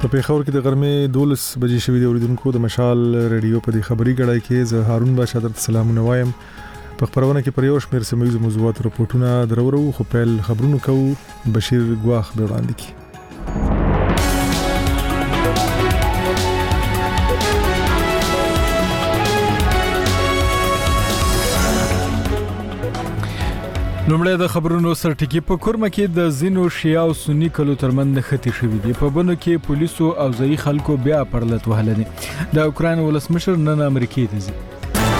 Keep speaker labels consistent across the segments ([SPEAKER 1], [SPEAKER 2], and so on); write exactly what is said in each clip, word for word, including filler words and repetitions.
[SPEAKER 1] په پیښور کې د غرمې دولس بجې شوې د اوریدونکو د مشال ریډیو په دې خبري غړای کې زه هارون باشا درته سلامونه وایم. په خبرونه کې پر یو شمېر سیمه ییزو موضوعاتو راپورټونه درورو خو پیل خبرونه کوو. بشیر ګواخ به وړاندې کړي.
[SPEAKER 2] لومړی د خبرونو سرټکی. په کورمه کې د زینو شیعه او سنی کلو ترمن نښتې شوې دي. په بنو کې پولیسو او ځایي خلکو بیا پرلت وهله دي. د اوکراین ولسمشر نن امریکې ته ځي.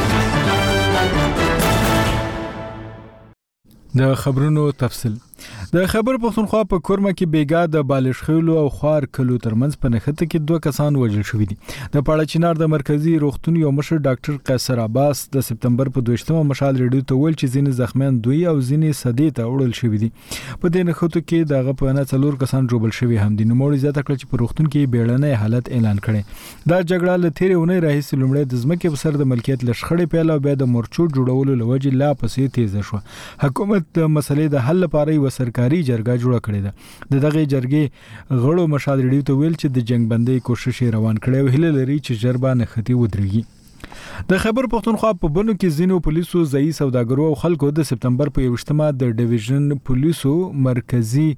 [SPEAKER 2] د خبرونو تفصیل. د خبر پښتونخوا په کورمه کې بیګا د بالش خېلو او خوار کلو ترمنځ په نښته کې دوه کسان وژل شوي دي. د پاړه چنار د مرکزی روغتون یو مشر ډاکټر قیصر عباس د سپتمبر په دویشتمه مشال ریډیو ته ویل چې ځینې زخمیان دوی او ځینې صدې ته وړل شوي دي. په دې نښته کې دغه په نه څلور کسان جوړل شوي هم دي. نو موږ زیاته کړ چې په روغتون کې بیړنۍ حالت اعلان کړي. دا جګړه له تیرې ونې راهیسې لومړی د ځمکې په سر د ملکیت لشخړې پیل او بیا د مورچو جوړولو لوجې لا پسې تیزه شو. حکومت د مسلې د حل لپاره یو سرکاري جرګه جوړه کړې ده. د دغه جرګې غړو مشال ریډیو ته ویل چې د جنگ بندۍ کوشش روان کړي او هیله لري چې جربه نښتې ودرېږي. د خیبر پښتونخوا په بنو کې ځینو پولیسو ځایي سوداګرو او خلکو د سپتمبر په یوشتمه د ډیویژن پولیسو مرکزی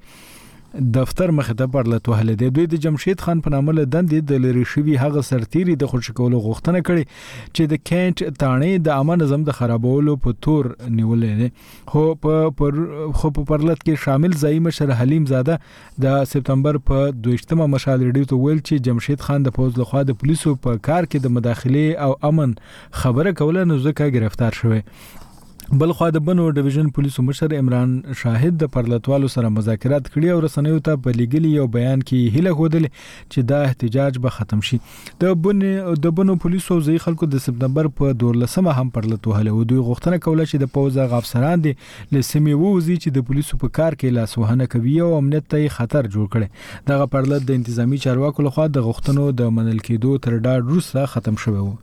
[SPEAKER 2] دفتر مخ ته پرلت وهله دي. دوی د جمشید خان په نامه له دندې د لری شوی هغه سرتيري د خوشکولو غوښتنه کړي چې د کینټ تانې د عامه نظم د خرابولو په تور نیولې دي. خو په پر خو په پرلت کې شامل ځای مشر حلیم زاده د سپتمبر په دویشتمه مشال ریډیو ته ویل چې جمشید خان د پوز لخوا د پولیسو په کار کې د مداخله او امن خبره کوله نو ځکه گرفتار شوی. بل خو د بنو ډیویژن پولیسو مشر عمران شاهد د پرلتوالو سره مذاکرات کړي او رسنیو ته په لګلي یو بیان کې هیله خوده چې دا احتجاج به ختم شي. د بنو د بنو پولیسو ځای خلکو د سپتمبر په دولسمه هم پرلتوهله او دوی غوښتنه کوله چې د پوز غافسران دي لسمي ووزي چې د پولیسو په کار کې لاسوهنه کوي او امنیت ته خطر جوړ کړي. دغه پرلت د انتظامی چارواکو لخوا د غوښتنو د منل کېدو تر ډاډ وروسته ختم شوی و.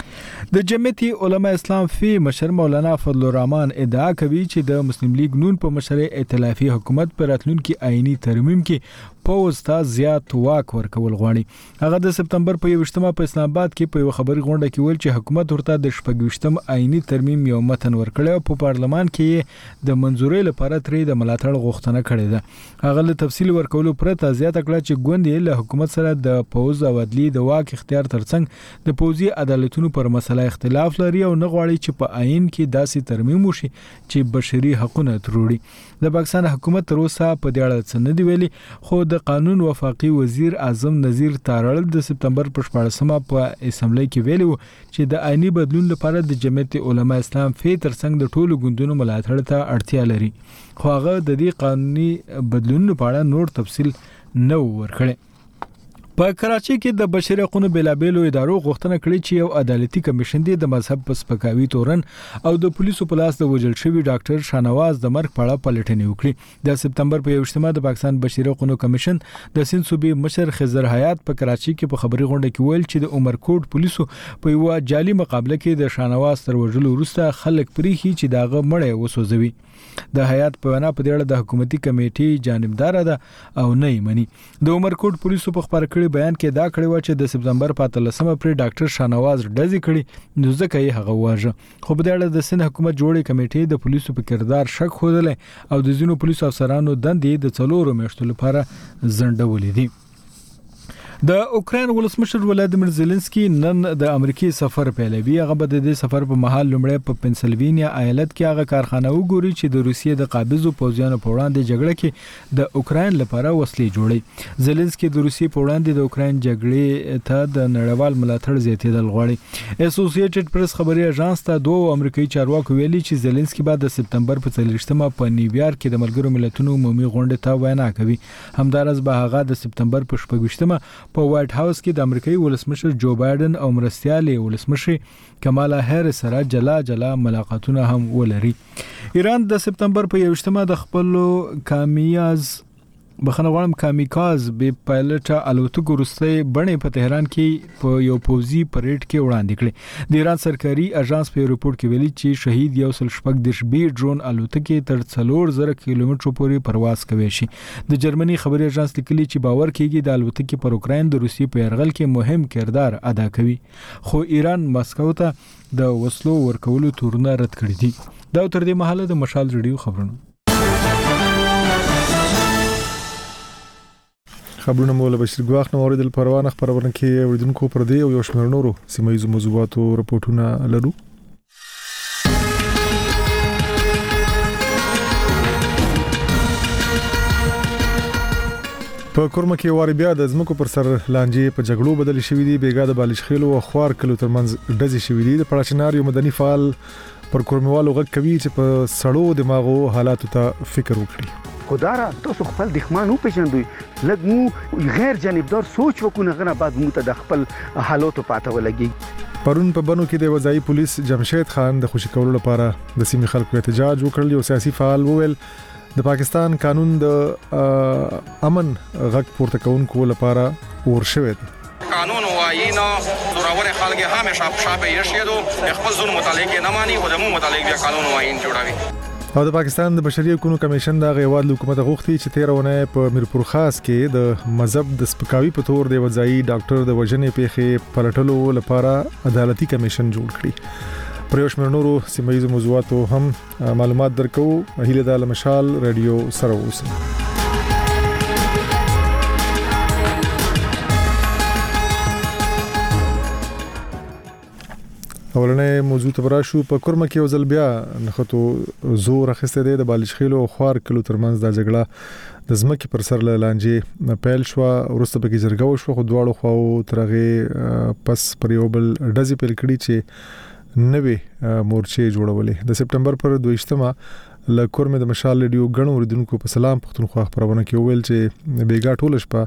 [SPEAKER 2] د جمعیت علماء اسلام فی مشر مولانا فضل الرحمن ادعا کوي چې د مسلم لیگ نون په مشر ائتلافي حکومت پر راتلونکي آئینی ترمیم کې پوز ته زیات واک ورکول غواړي. هغه د سپتمبر په یوشتمه په اسلام آباد کې په یو خبري غونډه کې ویل چې حکومت ورته د شپږویشتم آئینی ترمیم یو متن ورکړی او په پارلمان کې د منځوري لپاره ترې د ملاتړ غوښتنه کړې ده. هغه له تفصیل ورکولو پرته زیاته کړه چې ګوند له حکومت سره د پوز او عدلی د واک اختیار ترڅنګ د پوزي عدالتونو پر مسله اختلاف لري او نه غواړي چې په آئین کې داسې ترمیم وشي چې بشري حقوقونه تروړي. د پاکستان حکومت تر اوسه په دې اړه څه نه دی ویلي خو د قانون وفاقي وزیر اعظم نذیر تارړ د سپتمبر په شپږمه په اسمبلی کې ویلي چې د آئینی بدلون لپاره د جمعیت علماء اسلام فی ترڅنګ د ټولو ګوندونو ملاتړ ته اړتیا لري. خو هغه د دې قانوني بدلون په اړه نور تفصیل نه ورکړي. په کراچۍ کې د بشري حقوقو بېلابېلو ادارو غوښتنه کړې چې یو عدالتي کمیشن دی د مذهب په سپکاوي تورن او د پولیسو په لاس د وژل شوي ډاکټر شاهنواز د مرګ په اړه پلټنې وکړي. د سپتمبر په یوشتمه د پاکستان بشري حقوقو کمیشن د سند صوبې مشر خضر حیات په کراچۍ کې په خبري غونډه کې ویل چې د عمرکوټ پولیسو په یو جعلي مقابله کې د شاهنواز تر وژلو وروسته خلک پریخي چې داغه مړی وسوځوي. د حیات په وینا په دې اړه د حکومتي کمیټې جانبدار ده او نه یې مني. د عمرکوټ پولیسو په خبر کړي بیان کې دا کړی و چې د سپتمبر په اتلسمه پر ډاکټر شاهنواز ډزې کړي نو ځکه یې هغه واژه. خو په دې اړه د سند حکومت جوړې کمیټې د پولیسو په کردار شک خوده او د ځینو پولیسو افسرانو دندې د څلورو میاشتو لپاره ځنډولې دي. د اوکراین ولسمشر ولادیمیر زيلنسکي نن د امریکای سفر پیلوي. هغه به د سفر په مهال لومړی په پنسلوینیا ایالت کې هغه کارخانه وګوري چې د روسیې د قابضو پوځیانو په وړاندې جګړه کې د اوکراین لپاره وسلې جوړي. زيلنسکي د روسیې په وړاندې د اوکراین جګړې ته د نړیوال ملاتړ زیاتېدل غواړي. اسوسییټډ پریس خبري اژانس ته دوه امریکایي چارواکو ویلي چې زيلنسکي بعد د سپتمبر په څلورشتمه په نیویارک کې د ملګرو ملتونو عمومي غونډې ته وینا کوي. همدارس به هغه د سپتمبر په شپږشتمه په وایټ هاوس کې د امریکایي ولسمشر جو بایدن او مرستیال ولسمشر کمالا هریس سره جلا جلا ملاقاتونه هم ولري. ایران د سپتمبر په یوشتمه د خپل کامیاز بخنه غواړم کامیکاز به پایلټ الوتکو وروسته بڼې په تهران کې په یو پوزي پریډ کې وړاندې کړې. د ایران سرکاري اژانس په ریپورت کې ویلي چې شهید یو سل شپږ دیش بي ډرون الوتکې تر څلور زره کیلومترو پورې پرواز کوي شي. د جرمني خبري اژانس لیکلي چې باور کېږي د الوتکې پر اوکراین د روسیې په یرغل کې مهم کردار ادا کوي، خو ایران ماسکو ته د وسلو ورکولو تورونه رد کړی دي. دا تر دې مهاله د مشال ریډیو خبرونه
[SPEAKER 1] خبرونه مولا بشیر ګواخ نو اوریدل پروانه خبرونه کې اوریدونکو پر دې او یو شمېر نورو سیمایي موضوعاتو رپورټونه لرو. په کورمه کې واري بیا د زمکو پر سر لانجې په جګړو بدل شوې دي. بیګا د بالش خېلو او خوار کلو ترمنځ ډزې شوې دي. د پړاچنار یو مدني فعال پر کورموالو غږ کوي چې په سړو دماغو حالاتو ته فکر وکړي.
[SPEAKER 3] خدارا تاسو خپل دښمن او پېژندوي، لږ مو غیر جانبدار سوچ وکړو، غنه بعد مو ته د خپل حالاتو پاته ولګي.
[SPEAKER 1] پرون په بنو کې د وزایي پولیس جمشید خان د خوشی کولو لپاره د سیمې خلکو احتجاج وکړل. یو سیاسي فعال وویل د پاکستان قانون د امن غږ پورته کوونکو لپاره ورشوي دی.
[SPEAKER 4] قانون وایي نه زورور خلک همیشه شابه یشیدو خپل ظلم متعلق نه مانی او د مو متعلق بیا قانون وایي جوړوي.
[SPEAKER 1] او د پاکستان د بشري حقوقو کمیشن د غیواد حکومت غوښتي چې تیرونه په میرپور خاص کې د مذهب د سپکاوي په تور د وځای ډاکټر د وژنې پیښې پلټلو لپاره عدالتي کمیشن جوړ کړي. پر یو شمېر نورو سیمایي موضوعاتو هم معلومات درکو. هیله د مشال ریډیو سره اوسئ. اولنې موضوع ته براشو. په کورمه کې وزل بیا نخته زور اخیسته دی. د بالش خېلو او خوار کلو ترمنځ د جګړه د زمکه پر سر لانجې پیل شو. ورسته به کې جرګه وشو، خو دواړو خواو ترغه پس پر یو بل ډزې پیل کړي چې نوې مورچې جوړولې. د سپټمبر پر دویشتمه ل کورمه د مشال ریډیو غنو ردونکو په سلام پښتونخوا خبرونه کې ویل چې بیګا ټول شپه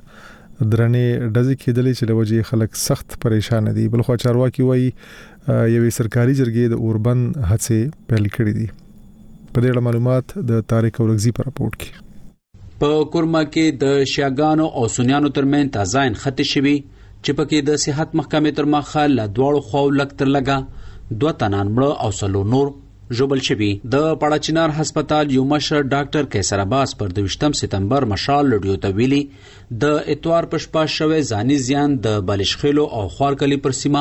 [SPEAKER 1] درنې ډزې کېدلې چې لوجه خلک سخت پریشان دي. بل خو چارواکي وایي یوې سرکاري جرګې د اوربن هڅې پیل کړې دي. په دې اړه معلومات د طارق اورغزي په راپورټ کې.
[SPEAKER 5] په کورما کې د شیاګانو او سنیانو ترمن تازاین خط شوي چې پکې د صحت محکمې تر مخه ل دوړو خو لک تر لګا دوه تنان مړ او سلو نور جوبل شوي. د پړاچنار هسپتال یو مشر ډاکټر کیسر عباس پر دویشتم سپتمبر مشال ریډیو ته ویلي د اتوار پښپا شوه ځاني زیان د بالش خېلو او خوارکلی پر سیمه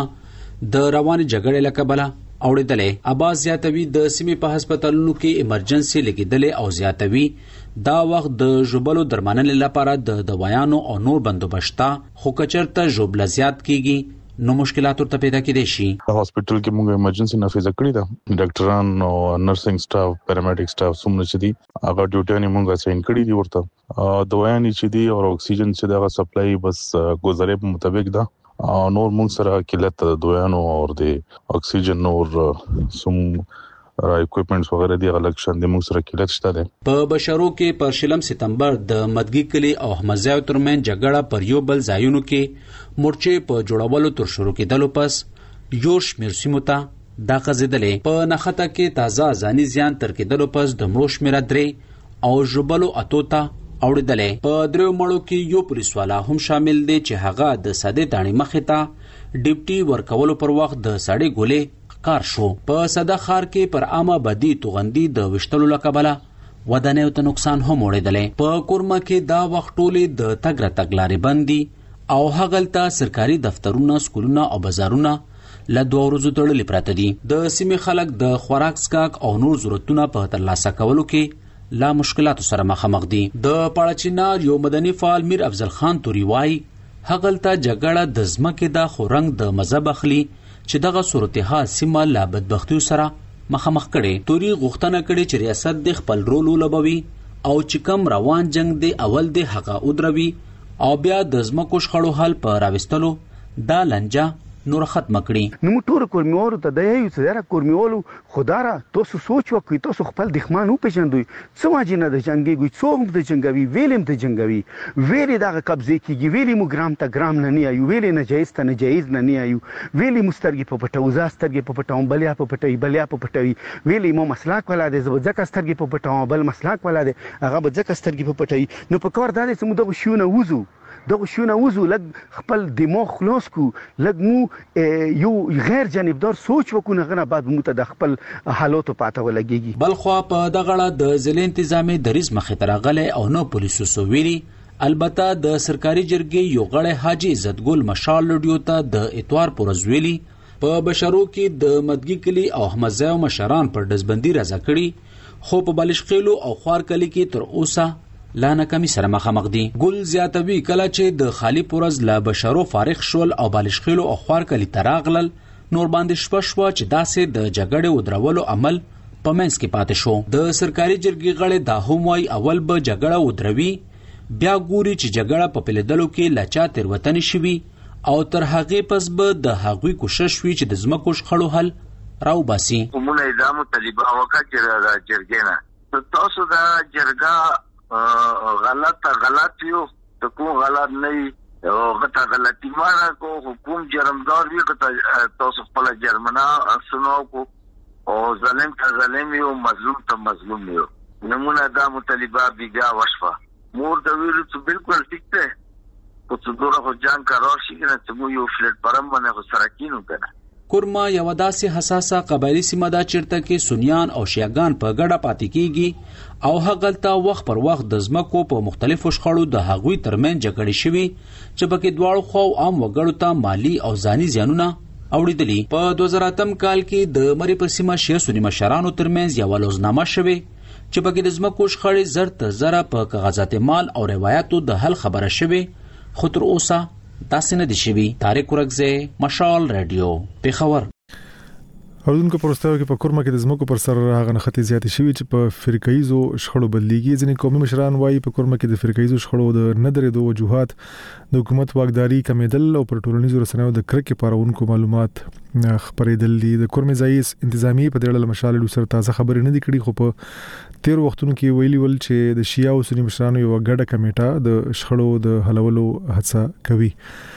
[SPEAKER 5] د رواني جګړې لکبله اوړېدلې. عباس زیاتوي د سیمې په هسپتالونو کې ایمرجنسي لګیدلې او زیاتوي دا وخت د جوبلو درمانلو لپاره د دوايانو او نور بندوبستا خو کچرته جوبل زیات کیږي نو مشکلات ورته پیدا کېدې شي.
[SPEAKER 6] هسپتال کې موږ ایمرجنسي نافذ کړی دا ډاکټران او نرسنګ سټاف پیرامیډیک سټاف سمونه چې دي هغه ډیوټي موږ ساين کړی دي. ورته دوايان چې دي او اکسیجن چې دا سپلای بس گزارې په مطابق ده. نور موږ سره کلت د دوايانو او د اکسیجن اور سم را اکوپمنټس وغیرہ دی غلط شاندې موږ سره کلت شته ده. په
[SPEAKER 5] بشرو کې پر شلم سپتمبر د مدګي کلی او احمدزاو ترمن جګړه پر یو بل ځایونو کې مورچې په جوړولو تر شروع کېدلو پس یو شمېر سیمو ته دا غځېدلې. په نخته کې تازه ځاني زیان تر کېدلو پس د مړو شمېر درې او جوبلو اتو ته اوړېدلې. په درو مړو کې یو پولیس والا هم شامل دی چې هغه د ساده دانی مخې ته ډیپټي ورکولو پر وخت د ساړې ګولې کار شو. په صدا خار کې پر عامه بدی توغندي د وشتلو لکبله ودانیو ته نقصان هم وړېدلې. په کورما کې دا وخت ټولې د تګ را تګ لارې بندي او هغلته سرکاري دفترونه، سکولونه او بازارونه له دوه ورځو تړلې پراته دي. د سیمې خلک د خوراک سکاک او نور ضرورتونه په ترلاسه کولو کې لا مشکلاتو سره مخامخ دي. د پړاچینار یو مدني فعال میر افضل خان توري وای هغلته جګړه د ځمکې د خورنګ د مذهب اخلي چې دغه صورتحال سیمه لا بدبختیو سره مخامخ کړي. توري غوښتنه کړي چې ریاست د خپل رول ولوبوي او چې کم روان جنگ دی اول د حق او دروي او بیا د ځمکو شخړو حل په راوستلو دا لنجه نور ختم کړي.
[SPEAKER 3] نو ټول کورمیوالو ته د یو څه را کورمیوالو خداره تاسو سوچ وکړئ، تاسو خپل دښمن وپېژندئ، څه وجې نه د جنګېږي، څوک د جنګوي، ویلې د جنګوي، ویلې دغه قبضې کېږي، ویلې مو ګرام ته ګرام نه نه آیو، ویلې ناجایز ته ناجایز نه نه آیو، ویلې مو سترګې په پټوو، زه سترګې په پټوم، بلیا په پټوي، بلیا په پټوي، ویلې مو مسلک والا دی، زه به ځکه سترګې په پټوم، بل مسلک والا دی هغه به ځکه سترګې په پټوي. نو په کار دا دی چې موږ دغه شیونه وځو دغه شیونه وځو، لږ خپل دماغ خلاص کړو، لږ مو یو غیر جانبدار سوچ وکړو، هغه نه بعد موږ ته د خپل حالاتو پاته ولګېږي.
[SPEAKER 5] بل خوا په دغه اړه د ضلع انتظامي دریځ مخې ته راغلی او نه پولیسو څه ویلي. البته د سرکاري جرګې یو غړی حاجي عزتګل مشال لډیو ته د اتوار پر ورځ ویلي په بشرو کې د مدګي کلي او احمد ځای مشران پر ډزبندي راځه کړي، خو په بالشخیلو او خوار کلي کې تر اوسه لا ناکامي سره مخامخ دي. ګل زیاتوي کله چې د خالی پورز لا بشرو فارغ شول او بالشخیلو او خوار کلی تراغلل، نور باندې شپه شوه چې داسې د جګړې ودرولو عمل په منځ کې پاتې شو. د سرکاري جرګې غړي دا هم وایي اول به جګړه ودروي، بیا ګوري چې جګړه په پیلېدلو کې لا چا تېروتنې شوي او تر هغې پس به د هغوی کوشش وي چې د ځمکو شخړو حل راوباسي.
[SPEAKER 7] کومونه ادامه طالبه وکړه چې د جرګې نه تاسو د جرګه غلط غلط یو ته کوم غلط نه او غلط غلطی مارا کو حکومت جرمدار وی که تاسو خپل جرمنا سنو کو او ظالم ته ظالم یو مظلوم ته مظلوم یو نمونه دا مطالبه بیګا وشفه مور د ویلو څه بالکل ټیک ده په څو دوره خو جان کارور شي کنه ته مو یو فلټ پرم باندې خو سره کینو کنه.
[SPEAKER 5] کورما یو داسې حساسه قبایلی سیمه ده چیرته کې سنیان او شیعاګان په ګډه پاتې کیږي او هغلته وخت پر وخت د ځمکو په مختلفو شخړو د هغوی ترمن جګړې شوي چې پکې دواړو خو عام وګړو ته مالی او ځاني زیانونه اوریدلی. په دوه زره اتم کال کې د مری پر سیمه شیعه سنی مشرانو ترمنځ یو لوزنامه شوه چې پکې د ځمکو شخړې زر تر زره په کاغذات مال او روایتو د حل خبره شوه، خو تر اوسه داسې نه دي شوي. طارق ورکزی، مشال رادیو، پیښور.
[SPEAKER 1] اوردونکو پرستاو کې په کورما کې د زمکو پر سر هغه نختی زیاتې شوي چې په فرقایزو شخړو بدلیږي. ځینې قومي مشران وایي په کورما کې د فرقایزو شخړو د نه درېدو وجوهات د حکومت واکداري کمیدل او پر ټولنیزو رسنیو د کرکې پارونکو معلومات خبرېدل دي. د کورمې ځای انتظامی په دې اړه مشال لو سره تازه خبرې نه دي کړي، خو په تیر وختونو کې ویلي ول چې د شیعه او سنی مشرانو یو ګډه کمیټه د شخړو د حلولو هڅه کوي.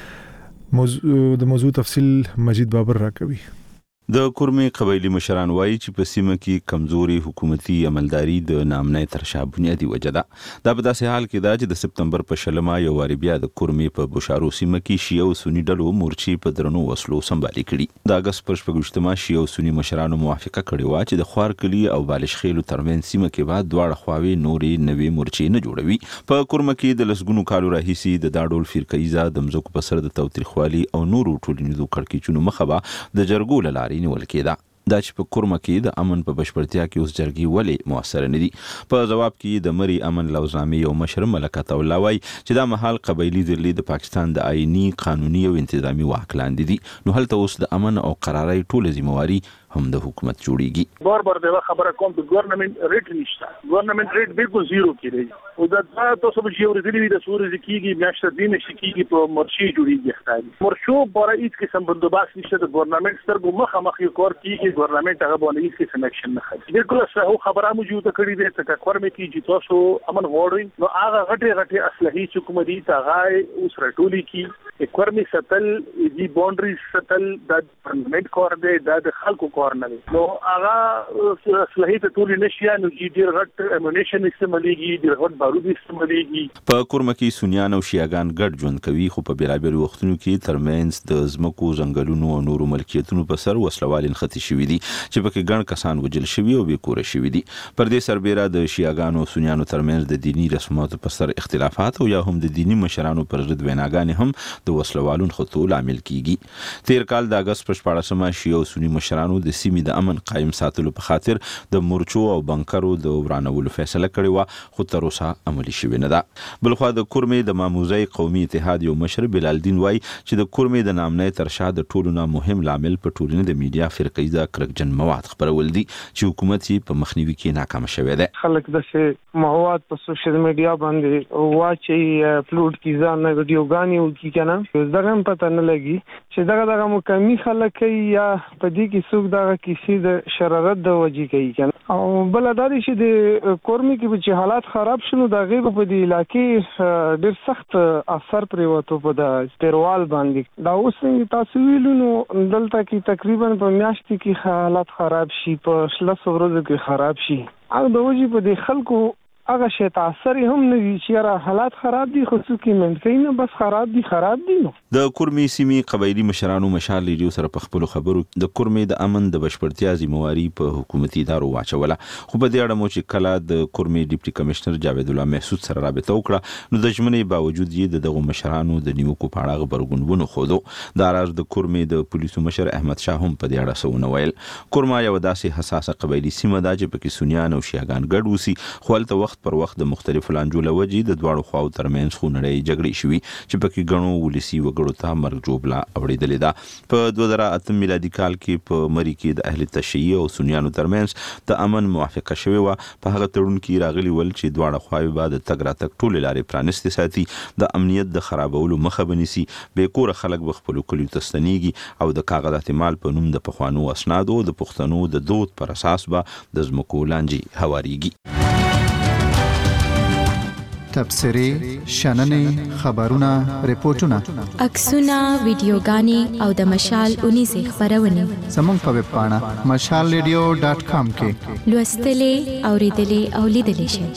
[SPEAKER 1] موضوع د موضوع تفصیل مجید بابر را کوي.
[SPEAKER 8] د کورمې قبایلی مشران وایي چې په سیمه کې کمزوري حکومتي عملداري د نامنۍ تر شا بنیادی وجه ده. دا په داسې حال کې ده چې د سپتمبر په شلمه یو واري بیا د کورمې په بشارو سیمه کې شیعه او سنی ډلو مورچې په درنو وسلو سمبالي کړي. د اگست پر شپږمه شیعه او سنی مشرانو موافقه کړې و چې د خوار کلی او بالشخیلو ترمن سیمه کې بعد دواړه خواوې نورې نوې مورچې نه جوړوي. په کورمه کې د لسګونو کالو راهیسي د داډول فرقایزه د مزکو په سر د توتریخوالي او نورو ټولنیزو کړکېچونو مخه به د جرګو له لارې نیول کېده. دا چې په کورما کې د امن په بشپړتیا کې اوس جرګې ولې موثر نه دي. په جواب کې د مری امن لوزنامې یو مشر ملکت الله وایي چې دا مهال قبایلی ضلع د پاکستان د آئینی قانوني او انتظامی واک لاندې دي، نو هلته اوس د امن او قرارۍ ټوله ذمہواری هم د حکومت جوړیږي.
[SPEAKER 9] بار بار دا خبره کوم د ګورنمنت ریټ نشته، ګورنمنت ریټ بالکل زیرو کې دی او دا تاسو به یو ورځې د سوري کېږي میاشت دین شي کېږي په مرشي جوړیږي ښکاري مرشو بار هیڅ قسم بندوبست نشته. د ګورنمنت سترګو مخه مخې کار کېږي، ګورنمنت هغه باندې هیڅ قسم اکشن نه کوي. بالکل صحیح خبره موجوده کړې ده چې کورمه کې چې تاسو امن وړي نو هغه غټه غټه اصلي حکومت دي تاغه اوس رټولي کې کورمه ستل دي باونډري ستل د پرمننت کار دی د خلکو کار نه دی. نو هغه اصلي ته ټول نشي نو ډیر غټ امونیشن استعماليږي، ډیر غټ بارود استعماليږي.
[SPEAKER 8] په کورمه کې سنیان او شیعاګان ګډ ژوند کوي، خو په بیلابیل وختونو کې ترمنځ د ځمکو ځنګلونو او نورو ملکیتونو په سر وسلوال انختی شوي دي چې پکې ګڼ کسان وجل شوي او بې کوره شوي دي. پر دې سربیره د شیعاګانو او سنیانو ترمنځ د دینی رسوماتو په سر اختلافات او یا هم د دینی مشرانو پر ضد ویناګانې هم د وسلوالون خطو لامل کیږي. تیر کال د اگست په شپاړسمه شیعه او سنی مشرانو د سیمې د امن قائم ساتلو په خاطر د مورچو او بنکرو د ورانولو فیصله کړې و، خو تر اوسه عملي شوې نه ده. بلخوا د کورمې د ماموزي قومي اتحاد یو مشر بلال دین وایي چې د کورمې د نامنۍ تر شا د ټولو نه مهم لامل په ټولنه د میډیا فرقایزه کرکجن مواد خپرول دي چې حکومت یې په مخنیوي کې ناکام شوی دی.
[SPEAKER 10] خلک د مواد په سوشل میډیا باندې واچي اپلوډ کی ځان ویډیوګانې او کی کنه ده دغه پته نه لګي چې دغه دغه مکمل خلک یا په دې کې څوک دغه کیسې د شرارت د وجې کوي کنه او بل دا دي چې د کورمي کې چې حالات خراب شونه د غیب په دې علاقې ډېر سخت اثر پرې وته په د پیروال باندې دا اوس تاسو ویلو نو دلته کې تقریبا په میاشت کې حالات خراب شي په شلس ورځو کې خراب شي او د وجې په دې خلکو هغه شی تاثیر هم نه وی چې را حالات خراب دي خو څوک یې منځ نه بس خراب دي خراب دي نو
[SPEAKER 8] د کورمي سیمې قبایلی مشرانو مشال لیډیو سره په خپل خبرو د کورمي د امن د بشپړتیا ذمہواری په حکومتي ادارو واچوله خو په دې اړه مو چې کله د کورمي ډیپټي کمشنر جاوید الله محسود سره رابطه وکړه نو د ژمنې باوجود یې دغه مشرانو د نیوکو په اړه خبرګونونه خوده د راز د کورمي د پولیسو مشر احمد شاه هم په دې اړه سونه ویل کورما یو داسې حساسه قبایلی سیمه ده چې پکې سنیان او شیعاګان ګډ وسی خو هلته وخت پر وخت د مختلفو لانجو لوجې د دواړو خواو ترمنځ خونړۍ جګړې شوې چې پکې ګڼو ولسی وګړو ته مرګ جوړه اورېدلې ده په دوه زره اته میلادي کال کې په مری کې د اهل تشیع او سنیانو ترمنځ د امن موافقه شوې و په هغه تړون کې راغلي ول چې دواړه خواوې بعد تګ راتګ ټول لارې پرانستې ساتي د امنیت د خرابولو مخه بنسي به کور خلک به خپل کلیو تستنیږي او د کاغذات مال په نوم د پخوانو اسنادو د پښتنو د دود پر اساس به د زمکو لانجې هواريږي
[SPEAKER 11] تبصرې شننې خبرونه ریپورتونه
[SPEAKER 12] عکسونه ویډیوګانې او د مشال اونیزه خبرونه
[SPEAKER 11] زموږ په ویب پاڼه مشال ریډیو ډاټ کام کې
[SPEAKER 12] لوستلې اوریدلې او لیدلې شئ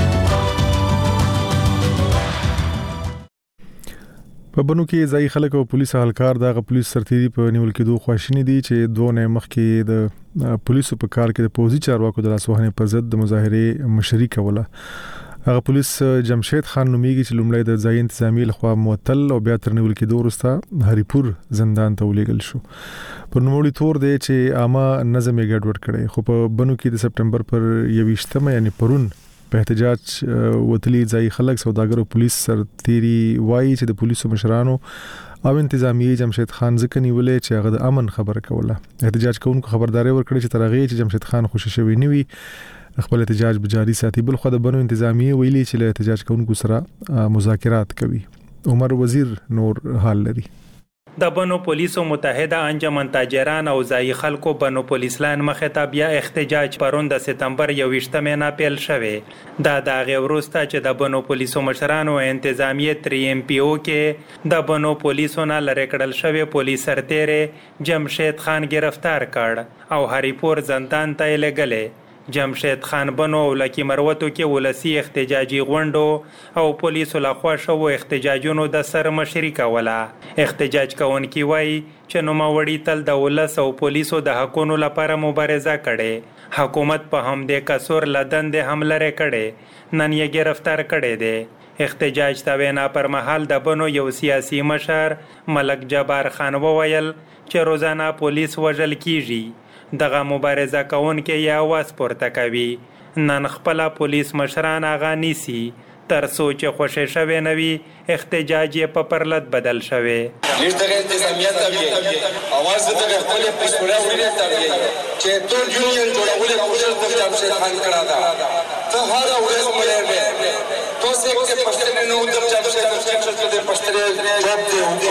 [SPEAKER 1] په بنو کې ځای خلک او پولیس اهلکار دغه پولیس سرتیري په نیول کې دوه خواشنی دي چې دوه نه مخکې د پولیسو په کار کې د پوزي چارواکو د لاسوهنې پر ضد د مظاهره مشري کوله هغه پولیس جمشید خان نومیږي چې لومړی د ځای انتظامی لخوا معطل او بیا تر نیول کې دوه وروسته هریپور زندان ته ولېږل شو پر نوموړي تور دی چې عامه نظم یې ګډوډ کړي خو په بنو کې د سپټمبر پر یوویشتمه یعنی پرون په احتجاج وتلی ځای خلک سوداګر او پولیس سرتیري وایي چې د پولیسو مشرانو او انتظامی جمشید خان ځکه نیولې چې هغه د امن خبره کوله احتجاج کوونکو خبرداري ورکړي چې ترغه چې جمشید خان خوشی شوی نیوي خپل احتجاج بجاری ساتي بل خو د بنو انتظامی ویلي چې له احتجاج کوونکو سره مذاکرات کوي عمر وزیر نور حال لري
[SPEAKER 13] د بنو پولیسو متحده انجمن تاجران او ځای خلکو بنو پولیس لاین مخه ته بیا احتجاج پرون د سپتمبر یوویشتمه نه پیل شوه دا د غوروسته چې د بنو پولیسو مشرانو انتظامیه تری ام پی او کې د بنو پولیسو نه لری کړل شوی پولیس سرتیری جمشید خان گرفتار کړ او هریپور زندان ته لګلې جمشید خان بنو او لکی مروتو کې ولسی احتجاجي غونډو او پولیسو لخوا شو احتجاجونو د سر مشري کوله احتجاج کوونکي وایي چې نوموړي تل د ولس او پولیسو د حقونو لپاره مبارزه کړي حکومت په همدې کسور لدند حمله کړي نن یې گرفتار کړي دي احتجاج ته وینا پر مهال د بنو یو سیاسي مشر ملک جبار خان وویل چې روزانه پولیس وژل کیږي دغه مبارزه کوونکې یا واس پورته کوي نن خپل پولیس مشران اغا نیسی تر سوچ خوشی شوی نوی احتجاج په پرلط بدل شوی
[SPEAKER 14] لیش دغه انتظامیت تاوی اواز دغه خپل پښتورا وړي تاوی چې ټول یونین جوړول کوشش د جمشید خان کړه دا ته هر ورځ ملي تو څنګه چې پښتنه نو د جمشید خان د پښتنه جواب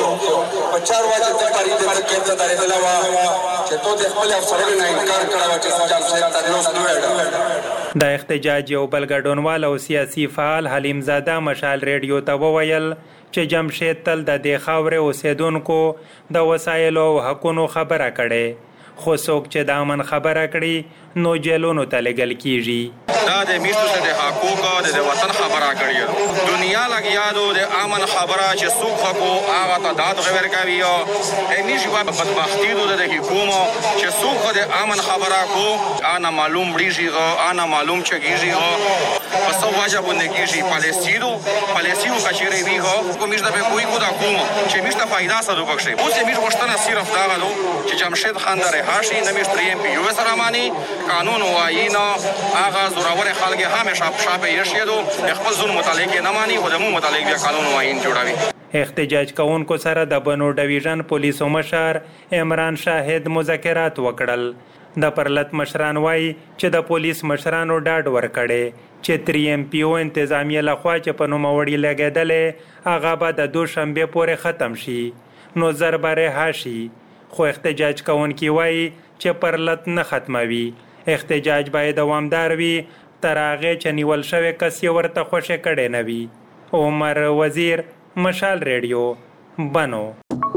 [SPEAKER 14] دی په چار واجب د تاریخ د کېته داري دلاوا چې تو د خپل افسرانو نه انکار کړو چې جمشید تاسو نو وړه
[SPEAKER 13] د احتجاج یو بل ګډونوال او سیاسي فعال حلیم زاده مشال ریډیو ته وویل چې جمشید تل د دې خاورې اوسیدونکو د وسایلو او حقونو خبره کړي خو څوک چې د امن خبره کړي نو جیلونو ته لګل کیږي
[SPEAKER 4] دا د میشتو څخه د حقوقو د وطن خبره کړي دنیا لګیادو د امن خبره چې څوک حقو هغه ته داد غوړ کوي او همیشه په بدبختی د حکومت چې څوک د امن خبره کو انا معلوم ریږي انا معلوم چګیږي په څو واجب ونګیږي پالیستیرو پالیستیرو کچېری ویغو کومش د به کوی کو دا کوم چې میشته فائدہ سره وکړي اوس یې میش وشتنه صرف دا غلو چې جمشید خان د رهاشي نمیشتري ام پی یو سره مانی قانون واینا هغه زورور خلک همیشه شابه یشیدو خپل ظلم متعلق نه مانی او د مو متعلق بیا قانون واین جوړوي
[SPEAKER 13] احتجاج کوونکو سره د بنو ډیویژن پولیسو مشر عمران شاهد مذاکرات وکړل د پرلط مشران وای چې د پولیس مشرانو ډاډ ورکړي چې تری ام پی او انتظامیه لخوا چې په نوموړي لګېدلې هغه به د دوشنبې پورې ختم شي نو زر به رها شي، خو احتجاج کوونکي وایي چې پر لت نه ختموي. احتجاج باید دوامدار وي تر هغې چې نیول شوی کس یې ورته خوښې کړی نه وي. عمر وزیر، مشال ریډیو، بنو.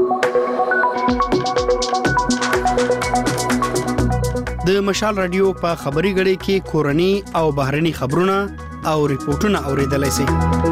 [SPEAKER 15] د مشال رادیو په خبري غړي کې کورني او بهرني خبرونه او ریپورتونه اوریدلای شئ.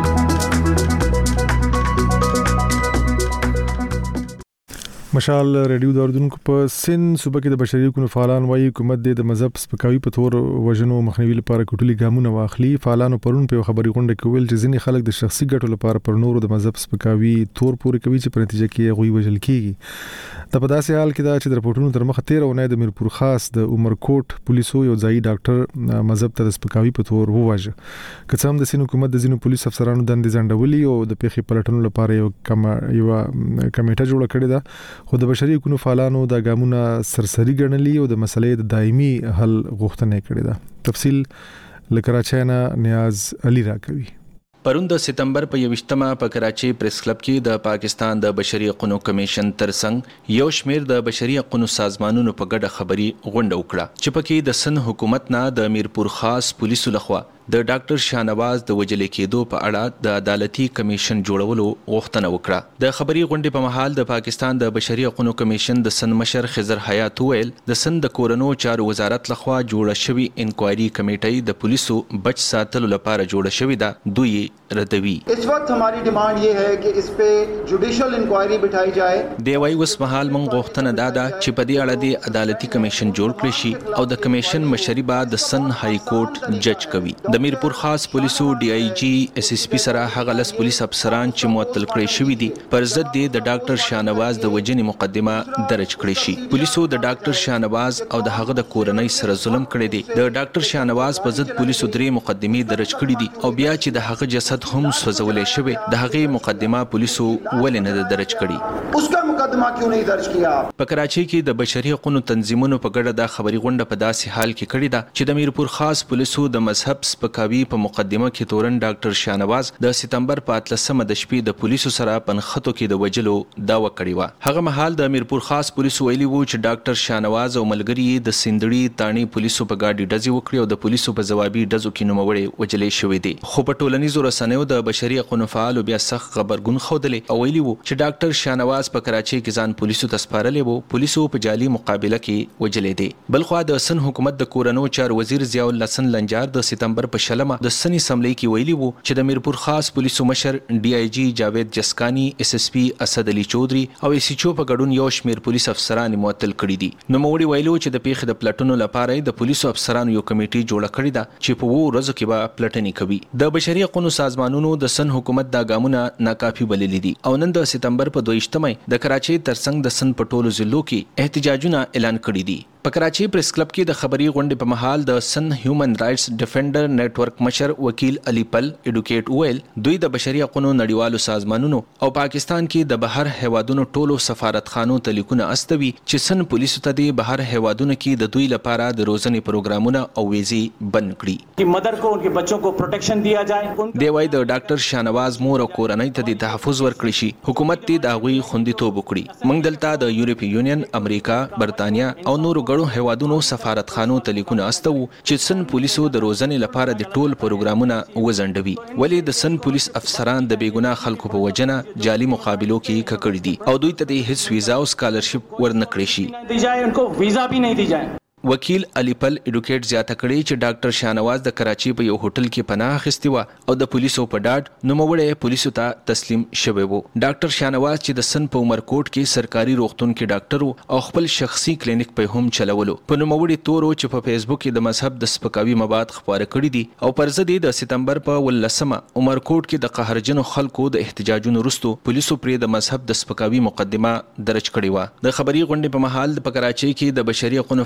[SPEAKER 1] مشال ریډیو د اردوونکو په سند صوبه کې د بشري حقوقو فعالان وايي حکومت د مذهب سپکاوي په تور وژنو مخنیوي لپاره کوټلي ګامونه واخلي. فعالانو پرون په خبري غونډه کې ویل چې ځینې خلک د شخصي ګټو لپاره پر نورو د مذهب سپکاوي تور پورې کوي چې په نتیجه کې غوي وژل کیږي. د په داسې حال کې دا چې د رپورټونو تر مخه تیر ونه د میرپور خاص د عمرکوټ پولیسو یو ځای ډاکټر مذهب ته د سپکاوي په تور وواژه. که څه هم د سین حکومت د ځینو پولیس افسرانو دندې ځنډولي او د پیښې پلټنو لپاره یو کم یو کمیټه جوړه کړې ده، خو د بشري حقوقو فعالانو د ګامونه سرسري ګڼلي او د مسلې د دایمي حل غوښتنه کړې ده. تفصیل لکراچۍ نه نیاز علي راکوي.
[SPEAKER 16] پرون د سپتمبر په یوشتمه په کراچۍ پریس کلب کې د پاکستان د بشري حقوقو کمیشن ترڅنګ یو شمېر د بشري حقوقو سازمانونو په ګډه خبري غونډه وکړه چې پکې د سن حکومت نه د میرپور خاص پولیسو لخوا د ډاکټر شاهنواز د وجل کېدو په اړه د عدالتي کمیشن جوړولو غوښتنه وکړه. د خبري غونډې په مهال د پاکستان د بشري حقوقو کمیشن د سن مشر خضر حیات ویل د سن د کورونو چارو وزارت لخوا جوړه شوی انکوایري کمیټه د پولیسو بچ ساتلو لپاره جوړه شوی ده، دوی ردوي.
[SPEAKER 17] اس وقت ہماری ڈیمانڈ یہ ہے کہ اس پہ جوډیشل انکوائری بٹھائی جائے.
[SPEAKER 16] دی وايي اوس مهال مونږ غوښتنه دا ده چې په دې اړه د عدالتي کمیشن جوړ کړي شي او د کمیشن مشري به د سن های کورټ جج کوي. د میرپور خاص پولیسو ډي آی جی اس اس پی سره هغه لس پولیس افسران چې معطل کړي شوی دي پر ضد د ډاکټر شاهنواز د وجنې مقدمه درج کړي شي. پولیسو د ډاکټر شاهنواز او د هغه د کورنۍ سره ظلم کړی دی. د ډاکټر شاهنواز په ضد پولیسو درې مقدمې درج کړي دي او بیا چې د هغه جسد هم سوځولې شوی د هغه مقدمه پولیسو ولې نه درج کړي.
[SPEAKER 17] اس کا مقدمه کیوں نہیں درج کیا؟
[SPEAKER 16] په کراچۍ کې د بشري حقوقو تنظیمونو په ګډه د خبري غونډه په داسې حال کې کړې ده چې د میرپور خاص پولیسو د مذهب سپکاوي په مقدمه کې تورن ډاکټر شاهنواز د سپتمبر په اتلسمه د شپې د پولیسو سره پنخته کې د وجلو داوا کړې و. هغه مهال د میرپور خاص پولیسو ویلي وو چې ډاکټر شاهنواز او ملګری د سندړي تانی پولیسو په ګاډي ډزې وکړې او د پولیسو په جوابي ډزو کې نوموړي وجلې شوې دي. خو په ټولنیزو رسنیو د بشري حقوقو فعال بیا سخت خبرګون خوده او ویلي وو چې ډاکټر شاهنواز په کراچۍ کې ځان پولیسو ته سپارلې وو، پولیسو په جالي مقابله کې وجلې دي. بلخوا د سن حکومت د کورونو چار وزیر ضیاء الله حسن لنجار د سپتمبر په شلمه د سن اسمبلی کې ویلي وو چې د میرپور خاص پولیسو مشر ډي آی جی جاوید جسکانی، اس اس پی اسد علي چودري او اس ایچ او په ګډون یو شمېر پولیس افسران معطل کړي دي. نو موړي ویلو چې د پیښې د پلټنو لپاره د پولیسو افسرانو یو کمیټي جوړه کړې ده چې په وو ورځو کې به پلټنې کوي. د بشري حقوقو سازمانونو د سن حکومت دا ګامونه ناکافي بللي دي او نن د سپتمبر په دویشتمه د کراچۍ ترڅنګ د سن پټولو ضلعو کې احتجاجونه اعلان کړي دي. په کراچۍ پریس کلب کې د خبري غونډې په مهال د سن هیومن رائټس ډیفندر نت ورک مشر وکیل علي پل اډوکیټ ویل دوی د بشري حقوقو نړیوالو سازمانونو او پاکستان کې د بهر هیوادونو ټولو سفارتخانو ته لیکونه استوي چې سن پولیسو ته د بهر هیوادونو کې د دوی لپاره د روزنې پروګرامونه او ویزې بند کړي چې مدر کو انکه بچوں کو پروټیکشن دیا جائے. دی وايي د ډاکټر شاهنواز مور او کورنۍ ته د تحفظ ورکړي شي، حکومت دې د هغوی خوندیتوب وکړي. موږ دلته د یورپی یونین، امریکا، برتانیا او نورو ګڼو هیوادونو سفارتخانو ته لیکونه استو چې سن پولیسو د روزنې لپاره د ټول پروګرامونه وزندوي. ولې د سن پولیس افسران د بیګناه خلکو په وجنه جعلي مقابلو کې ککړ دي او دوی ته د هیڅ ویزا او سکالرشپ ورنکړي شي. دی جای انکو ویزا بھی نہیں دی جائے. وکیل علي پل اډوکیټ زیاته کړی چې ډاکټر شاهنواز د کراچۍ په یو هوټل کې پناه اخیستی و او د پولیسو په ډاډ نوموړی پولیسو ته تسلیم شوی و. ډاکټر شاهنواز چې د سن په عمرکوټ کې سرکاري روغتون کې ډاکټر او خپل شخصي کلینیک په هم چلولو په نوموړي تورو چې په فیسبوک کې د مذهب د سپکاوي مواد خپاره کړي دي او پر ضد د سپتمبر په ولسمه عمرکوټ کې د قهرجنو خلکو د احتجاجونو وروسته پولیسو پرې د مذهب د سپکاوي مقدمه درج کړې و. د خبري غونډې په مهال د کراچۍ کې د بشري حقوقو فعال او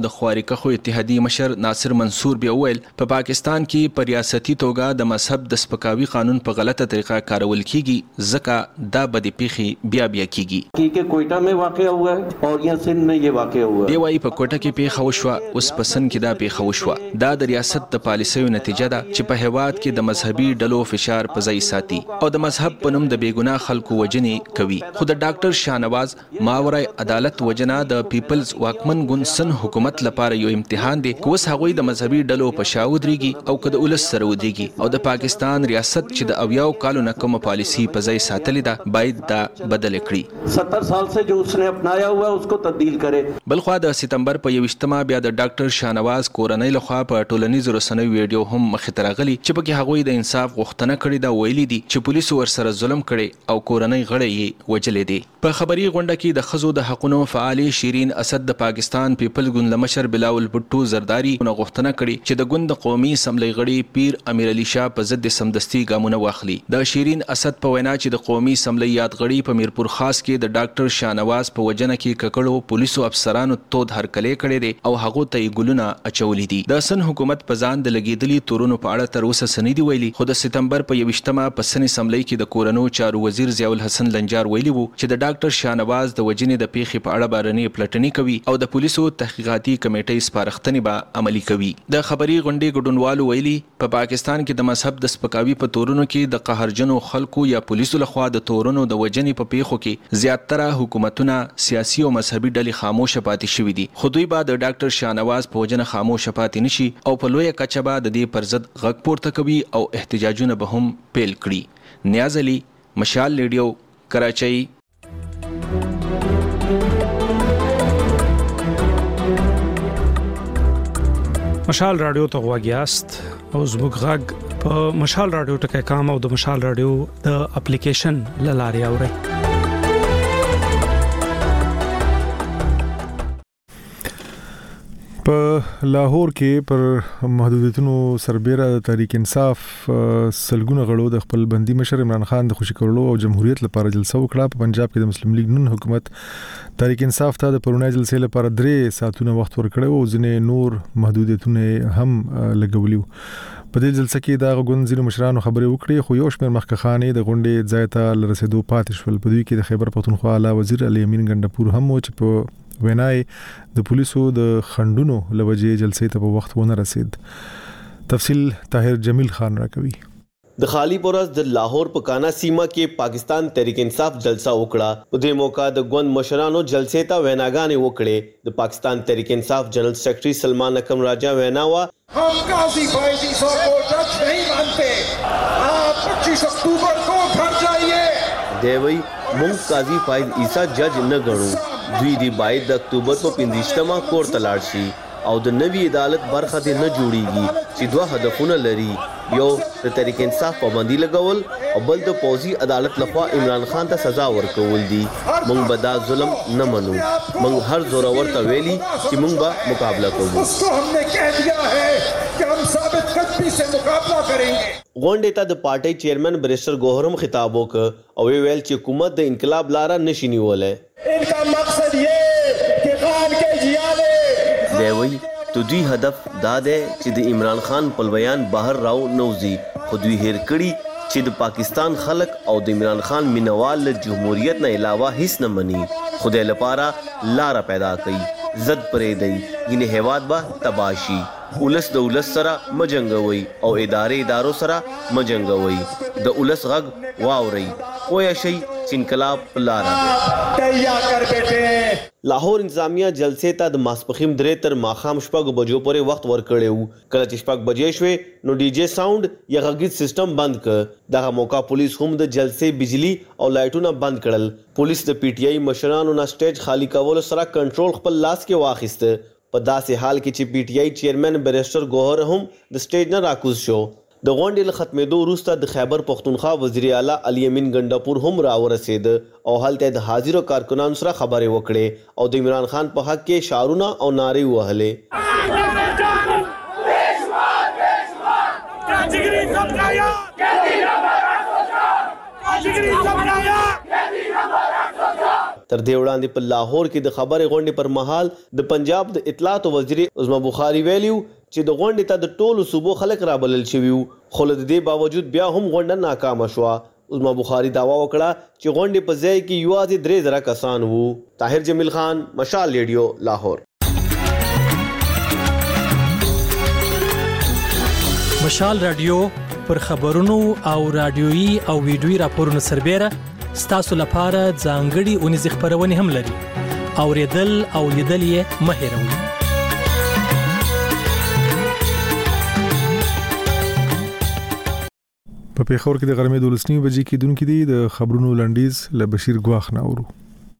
[SPEAKER 16] د خوارکخو اتحادیې مشر ناصر منصور بیا وویل په پا پاکستان کې په ریاستي توګه د مذهب د سپکاوي قانون په غلطه طریقه کارول کیږي ځکه دا بدې پیښې بیا بیا کیږي
[SPEAKER 18] کې کوئټه में واقع हुआ है और यहाँ सिंध में ये वाقع हुआ है
[SPEAKER 16] دی وايي په کوټه کې پیښه وشوه اوس په سند کې دا پیښه وشوه دا د ریاست د پالیسیو نتیجه ده چې په هیواد کې د مذهبي ډلو فشار په ځای ساتي او د مذهب په نوم د بیګناه خلکو وجنې کوي خو د ډاکټر شاهنواز ماورای عدالت وجنه د پیپلز واکمن ګوند سن حکومت لپاره یو امتحان دی کوس هغوی د مذهبي ډلو په شا ودرېږي او که د ولس سره ودرېږي او د پاکستان ریاست چې د اویاو کالو نه کومه پالیسي په ځای ساتلې ده باید دا بدل کړي
[SPEAKER 18] सत्तर साल से जो उसने अपनाया हुआ है उसको तब्दील करे
[SPEAKER 16] بلخوا د سپتمبر په یوشتمه بیا د ډاکټر شاهنواز کورنۍ لخوا په ټولنیزو رسنیو ویډیو هم مخې ته راغلی چې پکې هغوی د انصاف غوښتنه کړې ده ویلي دي چې پولیسو ورسره ظلم کړی او کورنۍ غړي یې وجلې دي په خبري غونډه کې د ښځو د حقوقو فعالي شیرین اسد د پاکستان پیپل ګوند لمشر بلاول بټو زرداری غوښتنه کړې چې د ګوند قومي اسمبلی غړي پیر امیر علي شاه په ضد سمدستي ګامونه واخلي د شیرین اسد په وینا چې د قومي اسمبلی یاد غړي په میرپور خاص کې د ډاکټر شاهنواز په وجنه کې ککړو پولیسو افسرانو تود هرکلې کړې دي او هغه ته ګلونه اچولې دي د سن حکومت په ځان د لګیدلي تورونو په اړه تر اوسه سنې دی ویلي خو د سپتمبر په یوشتمه په سن اسمبلی کې د کورونو چارو وزیر ضیاء الحسن لنجار ویلي وو چې د ډاکټر شاهنواز د وجنې د پیښې په اړه بارني پلټنې کوي او د پولیسو تحقیقاتي کمیټې سپارښتنې به عملي کوي د خبري غونډې ګډونوالو ویلي په پا پاکستان کې د مذهب د سپکاوي په تورونو کې د قهرجنو خلکو یا پولیسو لخوا د تورونو د وجنې په پیښو کې زیاتره حکومتونه سیاسي او مذهبي ډلې خاموشه پاتې شوي دي خو دوی به د ډاکټر شاهنواز په وجنه خاموشه پاتې نشي او په لویه کچه به د دې پر ضد غږ پورته کوي او احتجاجونه به هم پیل کړي نیاز علي مشال ریډیو کراچۍ
[SPEAKER 19] مشال رادیو ته غواګیاست او زموږ غږ په مشال رادیو ټکی کام او د مشال رادیو د اپلیکیشن لاري اوري
[SPEAKER 1] په لاهور کې پر محدودیتونو سربېره د تحریک انصاف سلګونه غړو د خپل بندي مشر عمران خان د خوشی کولو او جمهوریت لپاره جلسه وکړه په پنجاب کې د مسلم لیگ نون حکومت تحریک انصاف ته د پرونای جلسې لپاره درې ساعتونه وخت ورکړ او ځینې نور محدودیتونه هم لګولیو په دې جلسه کې د غوند ځینو مشرانو خبرې وکړې خو یو شمېر مخکخانې د غونډې ځای ته لرسېدو پاتې شول په دوی کې د خیبر پختونخوا اعلی وزیر علي امین ګندپور هم و چې په وینای د پولیسو د خندونو لوجې جلسې ته په وخت ونه رسید تفصیل طاهر جمیل خان راکوي
[SPEAKER 20] د خالی پورز د لاهور په کانا سیمه کې پاکستان تحریک انصاف جلسه وکړه په دې موقع د ګوند مشرانو جلسې ته ویناګانې وکړې د پاکستان تحریک انصاف جنرل سیکرټری سلمان اکرم راجا وینا وا
[SPEAKER 14] हम काजी फैज ईसा को जज नहीं मानते आप पच्चीस अक्टूबर को घर जाइए
[SPEAKER 20] देवई मुंग काजी फैज ईसा जज न गणो دوی دی باید د اکتوبر په پنځشتمه کور ته لاړ شي او د نوي عدالت برخه دې نه جوړیږي چې دوه هدفونه لري یو د تحریک انصاف پابندي لګول او بل د پوزي عدالت لخوا عمران خان ته سزا ورکول دي موږ به دا ظلم نه منو موږ هر زوره ورته ویلي چې موږ به مقابله کوو
[SPEAKER 14] उसको हमने कह दिया है कि हम साबित कदमी से मुकाबला करेंगे
[SPEAKER 20] غونډې ته د پارټي چیرمن بریسټر ګوهر هم خطاب وکړ او ویل چې حکومت د انقلاب لاره نشي نیولای
[SPEAKER 14] इनका मकसद ये कि खान के जियाले
[SPEAKER 20] دیوی تو دوی هدف دا ده چې د عمران خان پلویان بهر راو نوزي خو دوی هیر کړي چې د پاکستان خلک او د عمران خان مینوال له جمهوریت نه علاوه هیڅ نه مني خدای لپاره لار پیدا کړي زد پرې دی ینه هواد با تباشي ولس د ولس سره مجنګوي او ادارې ادارو سره مجنګوي د ولس غږ واوري کویا شي انقلاب لاره
[SPEAKER 14] تیار کر بیٹے
[SPEAKER 20] لاهور انتظامیه جلسې ته د ماسپخیم درې تر ماخام شپږ بجو پورې وخت ورکړیو کله چې شپږ بجې شوې نو ډي جے ساوند یا غږیز سیستم بند ک دغه موقع پولیس هم د جلسې بجلی او لایټونه بند کړل پولیس د پی ټ آی مشرانو نه سټیج خالی کول سره کنټرول خپل لاس کې واخیسته په داسې حال کې چې پی ټ آی چیرمن بریسټر ګوهر هم د سټیج نه راکوز شو د غونډې له ختمېدو وروسته د خیبر پختونخوا وزیر اعلی علي امین ګندپور هم راورسېد او هلته د حاضرو کارکنانو سره خبرې وکړې او د عمران خان په حق کې شعارونه او نعرې وهلې تر دې وړاندې په لاهور کې د خبرې غونډې پر مهال د پنجاب د اطلاعات وزیر عظما بخاری ویلیو چې د غونډې ته د ټولو صوبو خلک رابلل شوي وو، خو له دې باوجود بیا هم غونډه ناکامه شوه. عظما بخاری دعوا وکړه چې غونډې په ځای کې یوازې درې زره کسان وو. طاهر جمیل خان، مشال ریډیو، لاهور.
[SPEAKER 21] مشال رادیو پر خبرونو او رادیويي او ویډیويي راپورونو سربېره ستاسو لپاره ځانګړي اونیزې خبرونه هم لري. اوریدل او لیدل یې مه هېروئ.
[SPEAKER 1] په پیښور کې د غرمې دولس نیمې بجې کې دونکو دي د خبرونو لنډیز له بشیر ګواخ نه اورو.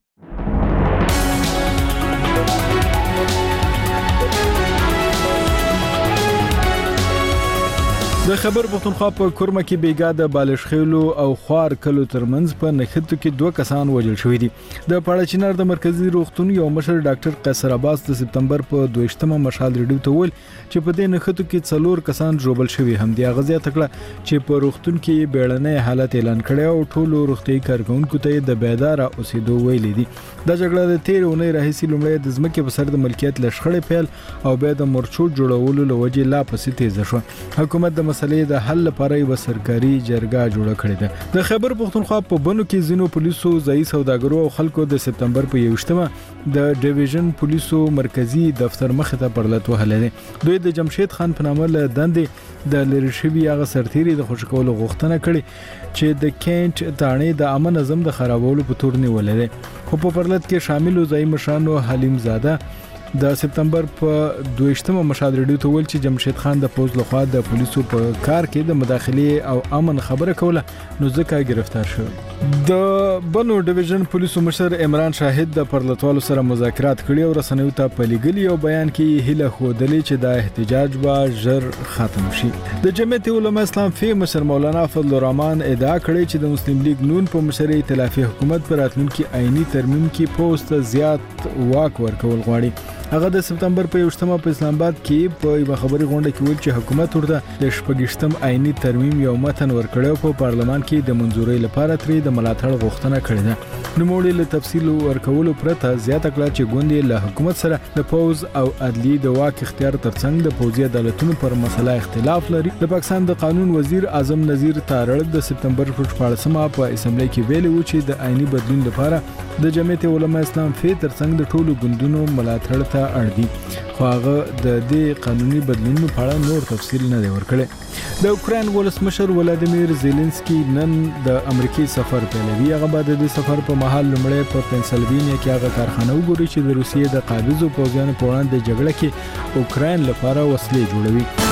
[SPEAKER 1] د خبر پښتونخوا په کورمه کې بیګا د بالشخیلو او خوار کلو ترمنځ په نښتو کې دوه کسان وژل شوي دي. د پاړچینار د مرکزی روغتون یو مشر ډاکټر قیصر عباس د سپتمبر په دویشتمه مشال ریډیو ته ویل چې په دې نښتو کې څلور کسان ژوبل شوي هم دي. غزیا تکړه چې په روغتون کې بیړنۍ حالت اعلان کړی او ټولو روغتي کارکونکو ته د بیدار اوسېدو ویل دي. د جګړې د تیر اونۍ راهیسې لومړی د ځمکې په سر د ملکیت لشخړې پیل او بیا د مرچو جوړولو لوجې لا پسې تیز شو. حکومت د مسلې د حل لپاره یو سرکاري جرګه جوړه کړې ده. د خبر پښتونخوا په بنو کې زینو پولیسو ځای سوداګرو او خلکو د سپتمبر په یوشتمه د ډیویژن پولیسو مرکزی دفتر مخ ته پرلط وهلې. دوی د جمشید خان په نامه له دندې د لری شوی هغه سرتیری د خوشکولو غوښتنه کړې چې د کینټ تانې د امن نظم د خرابولو په تور نیولې. خو په پرلط کې شامل ځای مشانو حلیم زاده د سپتمبر په دویشتمه مشال ریډیو ته ویل چې جمشید خان د پوز لخوا د پولیسو په کار کې د مداخله او امن خبره کوله نو ځکه گرفتار شو. د بنو ډیویژن پولیسو مشر عمران شاهد د پرلطوالو سره مذاکرات کړي او رسنیو ته په لګلي او بیان کې هله خودلې چې د احتجاج به ژر ختم شي. د جمعیت علماء اسلام فی مشر مولانا فضل الرحمن ادعا کړې چې د مسلم لیگ نون په مشرۍ ائتلافي حکومت پر راتلونکي آئینی ترمیم کې پوسټ زیات واک ورکول غواړي. هغه د سپتمبر په یوشتمه په اسلام آباد کې په یو خبري غونډه کې ویل چې حکومت ورته د شپږشتم آئینی ترمیم یو متن ورکړی په پارلمان کې د منځورۍ لپاره ترې د ملاتړ غوښتنه کړې ده. نو موږ له تفصیل ورکولو پرته زیاته کړه چې ګوندې له حکومت سره د پوز او عدلی د واک اختیار ترڅنګ د پوزي عدالتونو پر مسله اختلاف لري. د پاکستان د قانون وزیر اعظم نذیر تارړ د سپتمبر په شپږمه په اسمبلی کې ویلي و چې د آئینی بدلون لپاره د جمعیت علماء اسلام فی ترڅنګ د ټولو ګوندونو ملاتړ اړ دي. خو هغه د دې قانوني بدلونونو په اړه نور تفصیل نه دی ورکړی. د اوکرين ولسمشر ولادیمیر زيلنسکي نن د امریکای سفر پیلوي. هغه بعد د سفر په مهال لمړی په پنسلوانیا کې هغه کارخانه وګوري چې د روسیې د قابضو پوځیانو په وړاندې جګړه کې اوکرين لپاره وسلې جوړوي.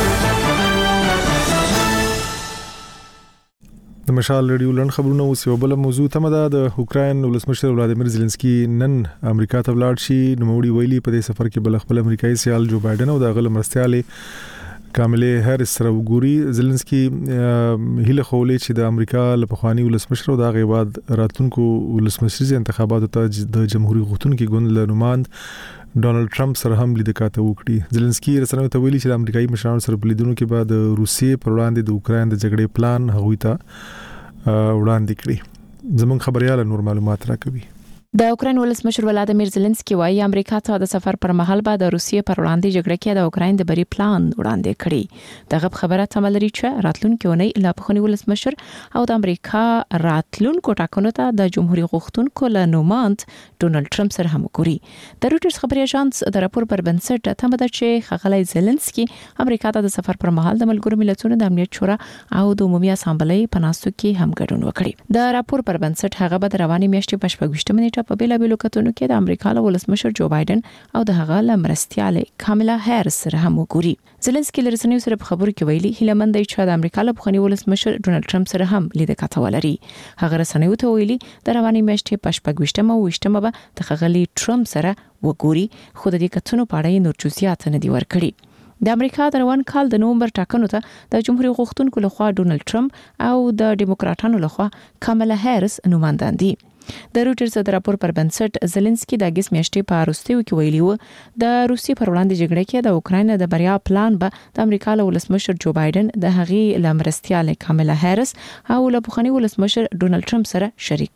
[SPEAKER 1] د مشال ریډیو لند خبرونه اوس یو بل موضوع تمه ده. د اوکرين ولسمشر ولادیمیر زيلنسکي نن امریکا ته ولاړ شي. نو موړي ویلي په دې سفر کې بل خپل امریکایي سیال جو بایدن او د غل مرستياله کامله هریس سره وګوري. زيلنسکي هله خولې چې د امریکا له پخوانی ولسمشر او د غیباد راتلونکو ولسمشري انتخاباتو ته د جمهوریت غوښتونکو ګوند له نوماند ډونالد ټرمپ سره هم لیدکاته وکړي. زيلنسکي رسنیو ته ویلي چې د امریکایي مشرانو سره په لیدونکو کې بعد روسیې پر وړاندې د اوکرين د جګړې پلان هغوی ته وړاندې کړی. زموږ خبريال نور معلومات راکوي.
[SPEAKER 22] د اوکرين ولسمشر ولادیمیر زيلنسکي وايي امریکا ته د سفر پر مهال بعد د روسیې پر وړاندې جګړه کې د اوکرين د بری پلان وړاندې کړی. دغه خبره تمل لري چې راتلونکي اونۍ لا پخونی ولسمشر او د امریکا راتلونکو ټاکنو ته د جمهوریت غوښتونکو له نوماند ډونالد ټرمپ سره هم وګوري. د رويټرز خبري اژانس د راپور پر بنسټ تمه ده چې خغلی زيلنسکي امریکا ته د سفر پر مهال د ملګرو ملتونو د امنیت شورا او د عمومي اسامبلۍ په ناستو کې هم ګډون وکړي. د راپور پر بنسټ هغه به د رواني میاشتې په شپږمه نیټه په بیلابیلو کتونو کې د امریکا له ولسمشر جو بایدن او د هغه له مرستياله کاملا هریس سره هم وګوري. زيلنسکي له رسنیو سره په خبرو کې ویلي هله مند دی چې د امریکا له پخوانی ولسمشر ډونالد ټرمپ سره هم لیدکاته ولري. هغه رسنیو ته ویلي د رواني میاشتې په شپږمه او وشتمه به د خغلی ټرمپ سره وګوري. خو د دې کتونو په اړه نور جزئیات نه دی ورکړي. د امریکا د روان کال د نومبر ټاکنو ته د جمهوریت غوښتونکو لخوا ډونالد ټرمپ او د ډیموکراتانو لخوا کاملا هریس نوماندان دي. د رويټرز د راپور پر بنسټ زيلنسکي د اگست میاشتې په اروستیو کې ویلي و د روسیې پر وړاندې جګړه کې د اوکرين د بریا پلان به د امریکا له ولسمشر جو بایدن د هغې لمرستياله کاملا هریس او له پخوانی ولسمشر ډونالد ټرمپ سره شریک کړي.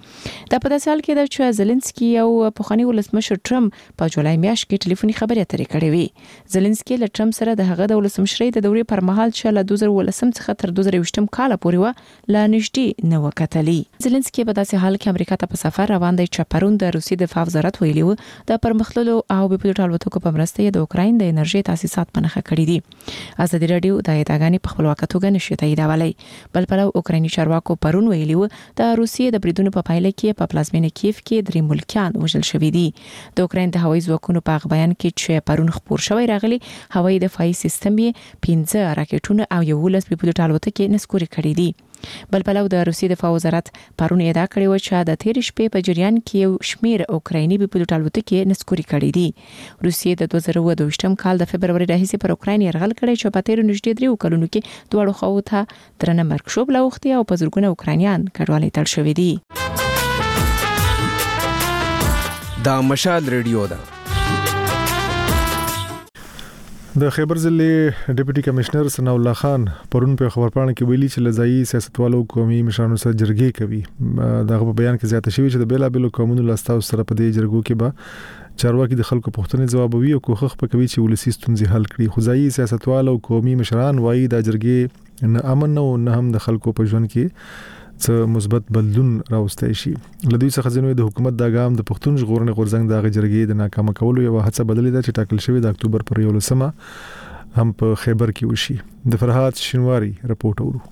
[SPEAKER 22] دا په داسې حال کې ده چې زيلنسکي او پخوانی ولسمشر ټرمپ په جولای میاشت کې ټلیفوني خبرې اترې کړې وې. زيلنسکي له ټرمپ سره د هغه د ولسمشرۍ د دورې پر مهال چې له دوه زره ولسم څخه تر دوه زره ویشتم کال پورې و لا نږدې نه وکټلې. زيلنسکي په داسې حال کې امریکا ته په سفر روان دی چې پرون د روسي دفاع وزارت ویلي و د پرمختللو او بېپيلوټ الوتکو په مرسته د اوکراین د انرژي تاسیسات په نښه کړی دي. ازادي رادیو د ادعاګانې په خپلواکه توګه نشي تاییدولای. بل پلو اوکرایني چارواکو پرون ویلي و د روسیې د بریدونو په پایله کې په پلازمینه کیف کې درې ملکیان وژل شوي دي. د اوکراین د هوایي ځواکونو په بیان کې چې پرون خبر شوی راغلی هوایي دفاعي سیستم یې پنځه راکټونه او یو لس بېپيلوټ الوتکې نسکوري کړې دي. بل پلو د روسي دفاع وزارت پرون ادعا کړې و چې د تیر شپې په جریان کې یو شمیر اوکرایني بېپيلوټ الوتکې نسکوري کړې دي. روسیې د دوه زره دوه ویشتم کال د فبرवरी راهیسې پر اوکراین یرغل کړی چې په تیر نږدې درې کلونو کې دواړو خواو ته درنه مرګ شوب لاوختي او په زرګونه اوکراینیان کډوالۍ تړل شوي دي.
[SPEAKER 2] دا مشال ریډیو ده.
[SPEAKER 1] د خیبر ضلع ډیپټي کمشنر ثنا الله خان پرون په خبرپاڼه کې ویلي چې لزایي سیاستوالو قومي مشرانو سره جرګې کوي. دغه په بیان کې زیاته شوی چې د بیلا بیلو قومونو لاستاو سره په دې جرګو کې به چارواکي د خلکو پوښتنې جوابوي او کوښښ پکوي چې ولسی ستونزې حل کړي. خو ځایي سیاستوالو قومي مشران وایي دا جرګې نه امن او نه هم د خلکو په ژوند کې څه مثبت بدلون راوستي شي. لدوی څخه ځینې د حکومت د ګام د پښتون ژغورنې غورځنګ د جرګې د ناکام کولو یو هڅه بدلې ده چې ټاکل شوی د اکتوبر پر یولسمه هم په خیبر کې وشي. د فرحات شینواری رپورټ اورو.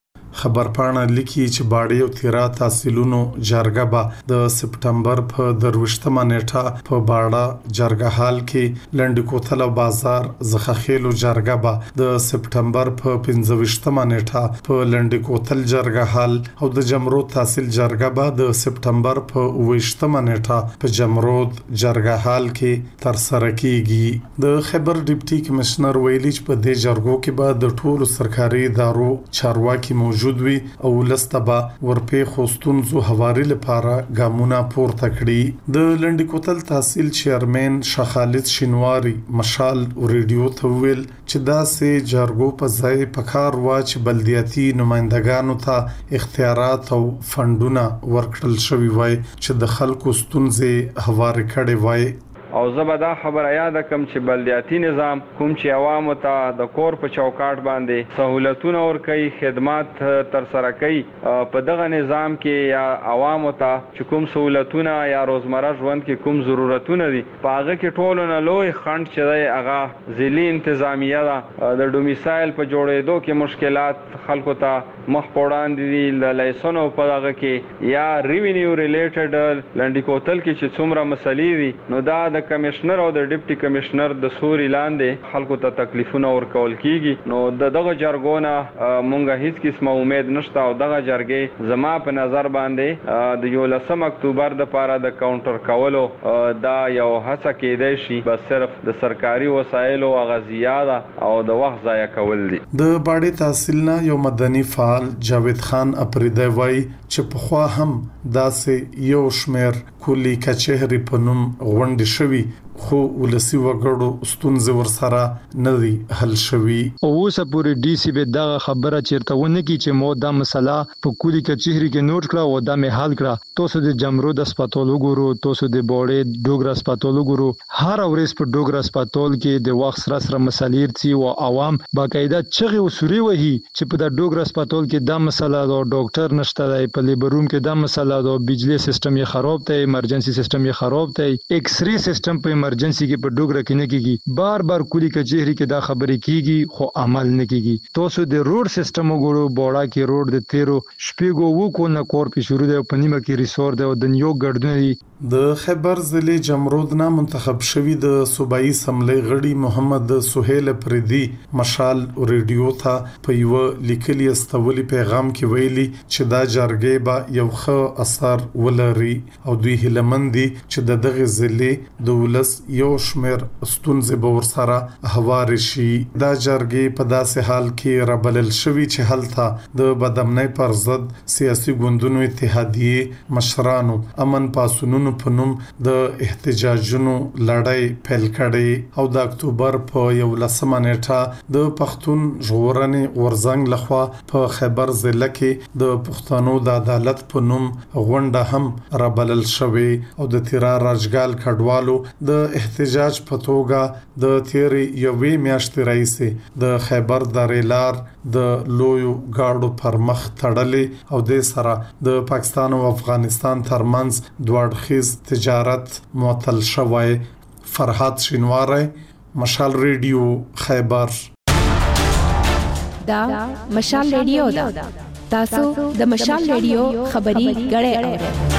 [SPEAKER 6] خبرپاڼه لیکي چې باډي او تیرا تحصیلونو جرګه به د سپټمبر په دروشتمه نیټه په باډا جرګه حال کې لنډ کوتل بازار زخخېلو جرګه به د سپټمبر په پنځه نیټه په لنډ کوتل جرګه حال او د جمرود تحصیل جرګه به د سپټمبر په اوویشتمه نیټه په جمرود جرګه حال کې تر سره کیږي. د خیبر ډیپټي کمشنر ویلي چې په دې جرګو کې به د ټولو سرکاري ادارو چارواکي موجود موجود وي او لستبا ورپې خوستونزو حواري لپاره ګامونه پورته کړي. د لنډی کوتل تحصیل چیرمن شخالد شینواری مشال ریډیو ته ویل چې دا سه جرګو په ځای پکار وا چې بلدیاتي نمائندګانو ته اختیارات او فندونه ورکړل شوی وای چې د خلکو ستونزې حواري کړي وای.
[SPEAKER 23] او زبدا خبر یاد کم چې بلدیاتی نظام کوم چې عوامو ته د کور په چوکاټ باندې سہولتونه ور کوي خدمات تر سره کوي په دغه نظام کې یا عوامو ته چې کوم سہولتونه یا روزمره ژوند کې کوم ضرورتونه دي په هغه کې ټولو نه لوی خند چې دی هغه ځلي انتظامیه ده. د ډومیسایل په جوړېدو کې مشکلات خلکو ته مخ پوړاندې دي. د لایسنو په دغه کې یا ریوینیو ریلیټډ لنډی کوتل کې چې څومره مسلې دي نو دا د کمشنر او د ډیپټي کمشنر د سوري لاندې خلکو ته تکلیفونه ورکول کیږي. نو د دغه جرګونه مونږه هیڅ قسمه امید نشته او دغه جرګې زما په نظر باندې د یولسم اکتوبر د پاره د کاونټر کولو دا یو هڅه کېدای شي بس صرف د سرکاري وسایلو غزیاده او د وخت ضایع کول دي.
[SPEAKER 6] د باډي تحصیل نه یو مدني فعال جاوید خان اپریدی وای چې په خوا هم داسې یو شمیر کلی کچهري په نوم غونډې شوي خو ولسی وګړو ستونزې ورسره نه دي حل شوي.
[SPEAKER 24] اوسه پورې ډي سي به دا خبره چیرته ونه کی چې مو دا مسله په کلی کچهري کې نوٹ کړه او دا مه حل کړه. توسو د جمرود اسپیټال ګورو توسو د بوډې ډوګر اسپیټال ګورو هر ورځ په ډوګر اسپیټال کې د وخت سره سره مسلې رتي او عوام باقاعده چغې وسوري وهي چې په د ډوګر اسپیټال کې دا مسله دا ډاکټر نشته دی په لیبروم کې دا مسله دا بجلی سیستم یې خراب دی ایمرجنسي سیستم یې خراب دی ایکس ری سیستم په ایمرجنسي کې په ډوګر کې نه کیږي. بار بار کلی کچهري کې دا خبرې کیږي خو عمل نه کیږي. توسو د روډ سیستم وګورو بوډا کې روډ د تیرو شپږو وکو نه کور په شروع دی او په نیمه کې ریسور دی او د نیو ګردونه دي.
[SPEAKER 6] د خیبر ضلع جمرود نه منتخب شوی د صوبایي سملې غړي محمد سہیل پردي مشال ریډیو ته په یو لیکلي استولي پیغام کې ویلي چې دا جرګې به یو ښه اثر ولري او دوی هلمندي چې د دغه ضلع د ولس یو شمیر ستونزې به ورسره هوار شي. دا جرګې په داسې حال کې رابلل شوی چې هلته د بدامنۍ پر ضد سیاسي ګوندونو اتحادیه مشرانو امن پاسونونو حقونو په نوم د احتجاجونو لړۍ پیل کړې او د اکتوبر په یولسمه نیټه د پښتون ژغورنې غورځنګ لخوا په خیبر ضلع کې د پښتنو د عدالت په نوم غونډه هم رابلل شوې او د تیرا راجګال کډوالو د احتجاج په توګه د تیری یوې میاشتې راځي د خیبر دریلار د لویو گاډو پر مخ تړلې او د سره د پاکستان او افغانستان ترمنځ دوړخیز تجارت معطل شوی. فرحات شینواری، مشال ریډیو، خیبر.
[SPEAKER 22] دا مشال ریډیو دا تاسو د مشال ریډیو خبري غړې اورئ.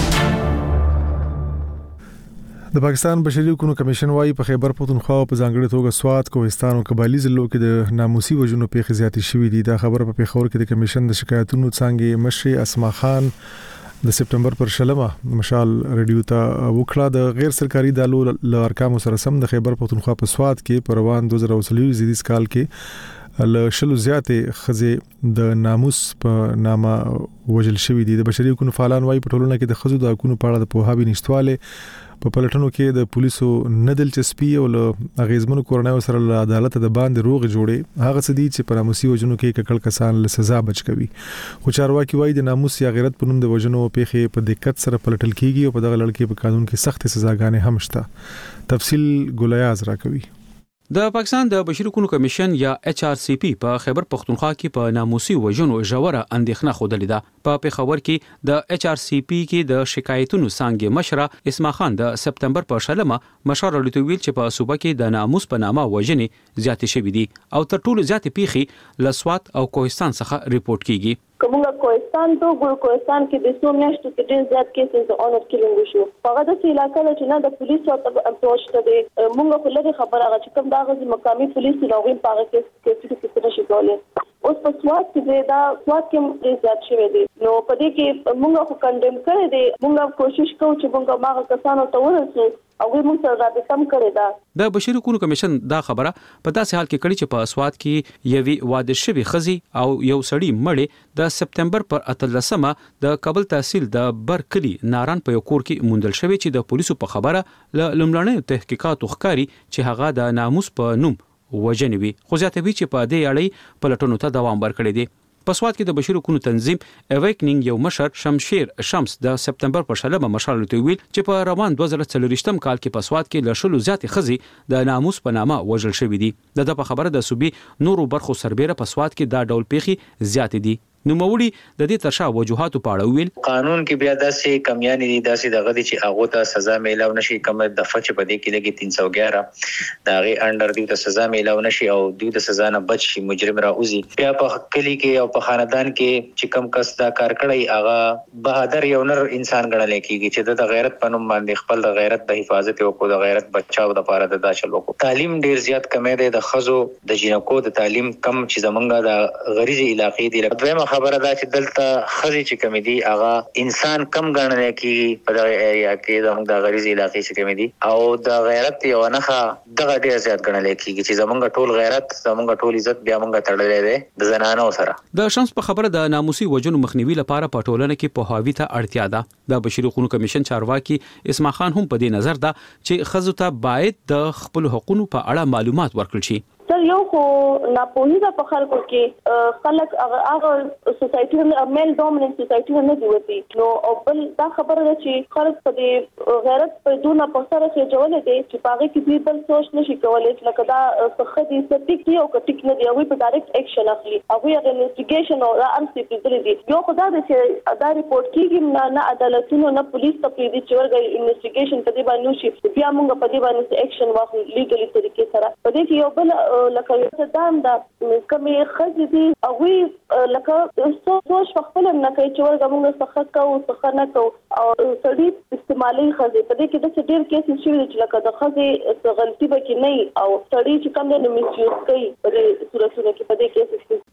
[SPEAKER 1] د پاکستان بشري حقوقو کمیشن وايي په خیبر پختونخوا په ځانګړي توګه سوات، کوهستان او قبایلی ضلعو کې د ناموسي وژنو پیښې زیاتې شوې دي. دا خبره په پیښور کې د کمیشن د شکایتونو څنګه مشر اسما خان د سپټمبر پر شلمه مشال ریډیو ته وکړه. د غیر سرکاري دالو ل ارقام سره سم د خیبر پختونخوا په سوات کې په روان دوه زره اوسلوي زیدي کال کې ل شلو زیاتې خزه د ناموس په نامه وجل شوې دي. د بشري حقوقو فعالان وايي په ټولنه کې د خزو د حقوقو په اړه د پوهاوی نشټواله په پلټنو کې د پولیسو ندل چسپي او له غیزمنو کورنۍ سره له عدالت د باندې روغ جوړي هغه څه دي چې په ناموسي وجنو کې ککړ کسان له سزا بچ کوي. خو چارواکي وايي د ناموس یا غیرت په نوم د وجنو پیښې په دقت سره پلټل کیږي او په دغه لړ کې په قانون کې سخت سزاګانې هم شته. تفصیل ګولیاز راکوي.
[SPEAKER 3] د پاکستان د بشري حقوقو کمیشن یا ایچ آر سی پی په خیبر پختونخوا کې په ناموسي وژنو ژوره اندېښنه خوده ده. په پیښور کې د ایچ آر سی پی کې د شکایتونو څنګه مشره اسما خان د سپټمبر په شلمه مشر ورته ویل چې په صوبه کې د ناموس په نامه وژنې زیاتې شوې دي او تر ټولو زیاتې پیښې لسوات او کوهستان څخه ریپورت کیږي.
[SPEAKER 5] کومه کوهستان ته ګل کوهستان کې د څو میاشتو کې ډېر زیات کیسز د اونر کیلینګ شو. هغه د علاقې له چې نه د پولیسو ته اپروچ ته دي موږ په لږه خبره هغه چې کوم دا غوږی مقامي پولیس لوغي په هغه کې کې څه څه شي کولای. اوس په سوات کې دا سوات کې ډېر زیات شوی دي. نو په دې کې موږ خو کندم کړی دي. موږ کوشش کوو چې موږ ماغه کسانو ته ورسو او موږ سره راځي کم کړی دا.
[SPEAKER 3] د بشري حقوقو کمیشن دا خبره په داسې حال کې کړي چې په سوات کې یوي واده شوی خزي او یو سړی مړی د سپټمبر پر اتلسمه د کابل تحصیل د برکلی ناران په یو کور کې موندل شوی چې د پولیسو په خبره ل لمړنۍ تحقیقات وکړي چې هغه د ناموس په نوم وژنې وي. خو زیاتوي چې په دې اړه پلټنو ته دوام ورکړي دي. په سوات کې د بشري حقوقو تنظیم اویکنینګ یو مشر شمشیر شمس د سپټمبر په شلمه مشال ته ویل چې په روان دوه زره څلوېښتم کال کې په سوات کې ل شلو زیاتې خزي د ناموس په نامه وژل شوې دي. د په خبره د صوبې نورو برخو سربېره په سوات کې دا ډول پیښې زیاتې دي. نو موري د دې ترشا وجوهات په اړه ویل
[SPEAKER 7] قانون کې بیا داسې کمیانې دي داسې دغه دي چې هغه ته سزا میلاو نشي کوم د فچ په دې کې لګي تین سو اګیاره دا غي انډر دی ته سزا میلاو نشي او دوی د سزا نه بچ شي مجرم را اوزي. بیا په کلی کې او په خاندان کې چې کم کس دا کار کړی هغه بهادر یو نر انسان ګڼل کېږي چې د غیرت په نوم باندې خپل د غیرت د حفاظت او کو د غیرت بچاو د لپاره د داشل وکړو. تعلیم ډیر زیات کمې ده د خزو د جنکو د تعلیم کم چې زمونږه د غریزي علاقې دی. دویمه خبره ده چې دلته خزي چې کمی دي هغه انسان کم ګڼل کېږي په دغه ایریا کې زموږ د غریزي علاقې چې کمی دي او د غیرت یو نخا دغه ډیر زیات ګڼل کېږي چې زموږ ټول غیرت زموږ ټول عزت بیا موږ تړلې ده د زنانو سره.
[SPEAKER 3] د شمس په خبره د ناموسي وجنو مخنیوي لپاره په ټولنه کې په هاوی ته اړتیا ده. د بشري حقوقو کمیشن چارواکي اسما خان هم په دې نظر ده چې خزو ته باید د خپل حقوقو په اړه معلومات ورکړي شي.
[SPEAKER 5] سر یو خو ناپوهي ده په خلکو کې خلک هغه سوسایټي نه میل ډومیننت سوسایټي نه دی وتی نو او بل دا خبره ده چې خلک په دې غیرت په دونه په سره کې جوړل دي چې پاغه کې بل سوچ نشي کولای لکه دا څخه دي ستیک دی او کټیک نه دی او په ډایرکټ اکشن اخلي او هغه انویسټیګیشن او ار سی پی دي یو خدای دې چې دا ریپورت کیږي نه نه عدالتونو نه پولیس ته پری دي چې ورګي انویسټیګیشن په دې باندې شي بیا موږ په دې باندې اکشن واخلو لیګلی طریقې سره په دې کې یو بل لکه دام دا کمې خزې دي هغوی لکه سوچ خپل نه کوي چې ورګه موږ څخه کوو څخه نه کوو او سړي استعمالي خزې په دې کې د ډېر کیسې شوي چې لکه د خزې غلطي به کې نه او سړي چې کوم نه میسیوز کوي په دې صورتونو کې په دې کیسې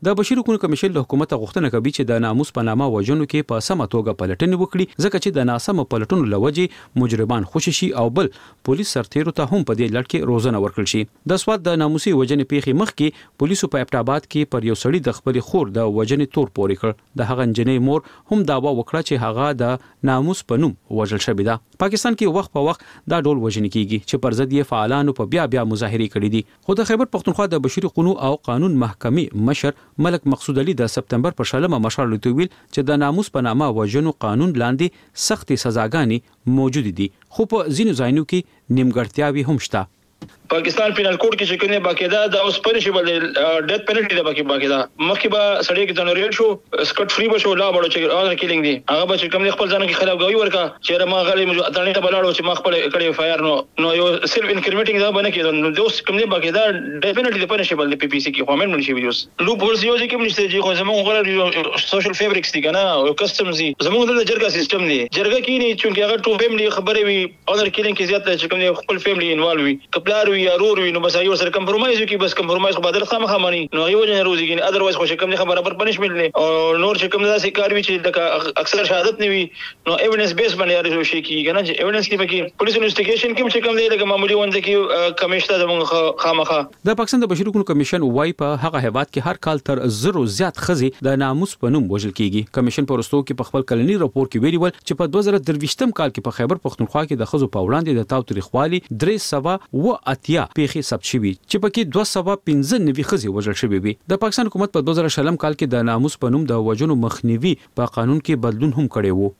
[SPEAKER 3] د بشري حقوقو کمیشن له حکومت غوښتنه کوي چې د ناموس په نامه وژنو کې په سمه توګه پلټنې وکړي ځکه چې د ناسمه پلټنو لوجې مجرمان خوشي شي او بل پولیس سرتیرو ته هم په دې لړ کې روزنه ورکړل شي. د سواد د ناموسي وژنې پیښې مخکې پولیسو په ابټاباد کې پر یو سړي د خپل خور د وژنې تور پورې کړ. د هغه انجنې مور هم داوا وکړه چې هغه د ناموس په نوم وژل شوی ده. پاکستان کې وخت په وخت دا ډول وژنې کیږي چې پر ضد یې فعالانو په بیا بیا مظاهرې کړې دي. خو د خیبر پختونخوا د بشري حقوقو او قانون محکمې مشر ملک مقصود علي د سپتمبر پر شلمه مشال لویل چې د ناموس په نامه وژنو قانون لاندې سختې سزاګانې موجود دي خو په ځینو ځایونو کې نیمګړتیاوې هم شته.
[SPEAKER 8] پاکستان پینل کوډ کې چې کنه باقاعده د اوس پنیشبل ډیث پینلټي د باقي باقاعده مخکې به سړی کې جنریټ شو سکټ فری به شو لا بڑو چې اگر کیلینګ دي هغه به چې کوم خپل ځان کې خرابګوي ورکا چې ما غلي اتانی ته بلاړو چې ما خپل کړي فایر نو نو یو سیلف انکریمیټینګ دا باندې کې نو دوس کوم دي باقاعده ډیث پینلټي د پنیشبل د پی پی سی کې خو مې منشي ویډیوز لو پورس یو چې کوم نشته چې خو زموږ غره سوشل فیبریکس دي کنه او کسټمز دي زموږ د جرګه سیستم دی جرګه کې نه چې هغه ټو فیملی خبرې وي اگر کیلینګ کې زیات چې کوم خپل فیملی انوالو وي کپلار وي یا رور وي نو یو سره کمپرمایز کی بس کمپرمایز خو بدل خامخا مانی نو یو جن روزي کې اذروایز خو شکم نه خبره پر پنیشمنت نه او نور شکم دا سي کار وی چې د اکثر شهادت نه وي نو ایویډنس بیس باندې لري شي کی کنه چې ایویډنس کې پکې پولیس انویسټیګیشن کې چې کوم دی لکه معمولی ونځ کې کمیشن د خامخا
[SPEAKER 3] د پاکستان د بشري حقوقو کمیشن وای په هغه هیواد کې هر کال تر زرو زیات خزي د ناموس په نوم وژل کیږي. کمیشن پرستو کې په خپل کلنی راپور کې ویلي ول چې په دوه زره درویشتم کال کې په خیبر پختونخوا کې د خزو په وړاندې د تاوتریخوالي درې سوه و اتیا پیښې ثبت شوي چې پکې دوه سوه پنځه نوي خزي وژل شوي وي. د پاکستان حکومت په دوه زره شلم کال کې د ناموس په نوم د وژنو مخنیوي په قانون کې بدلون هم کړی وو.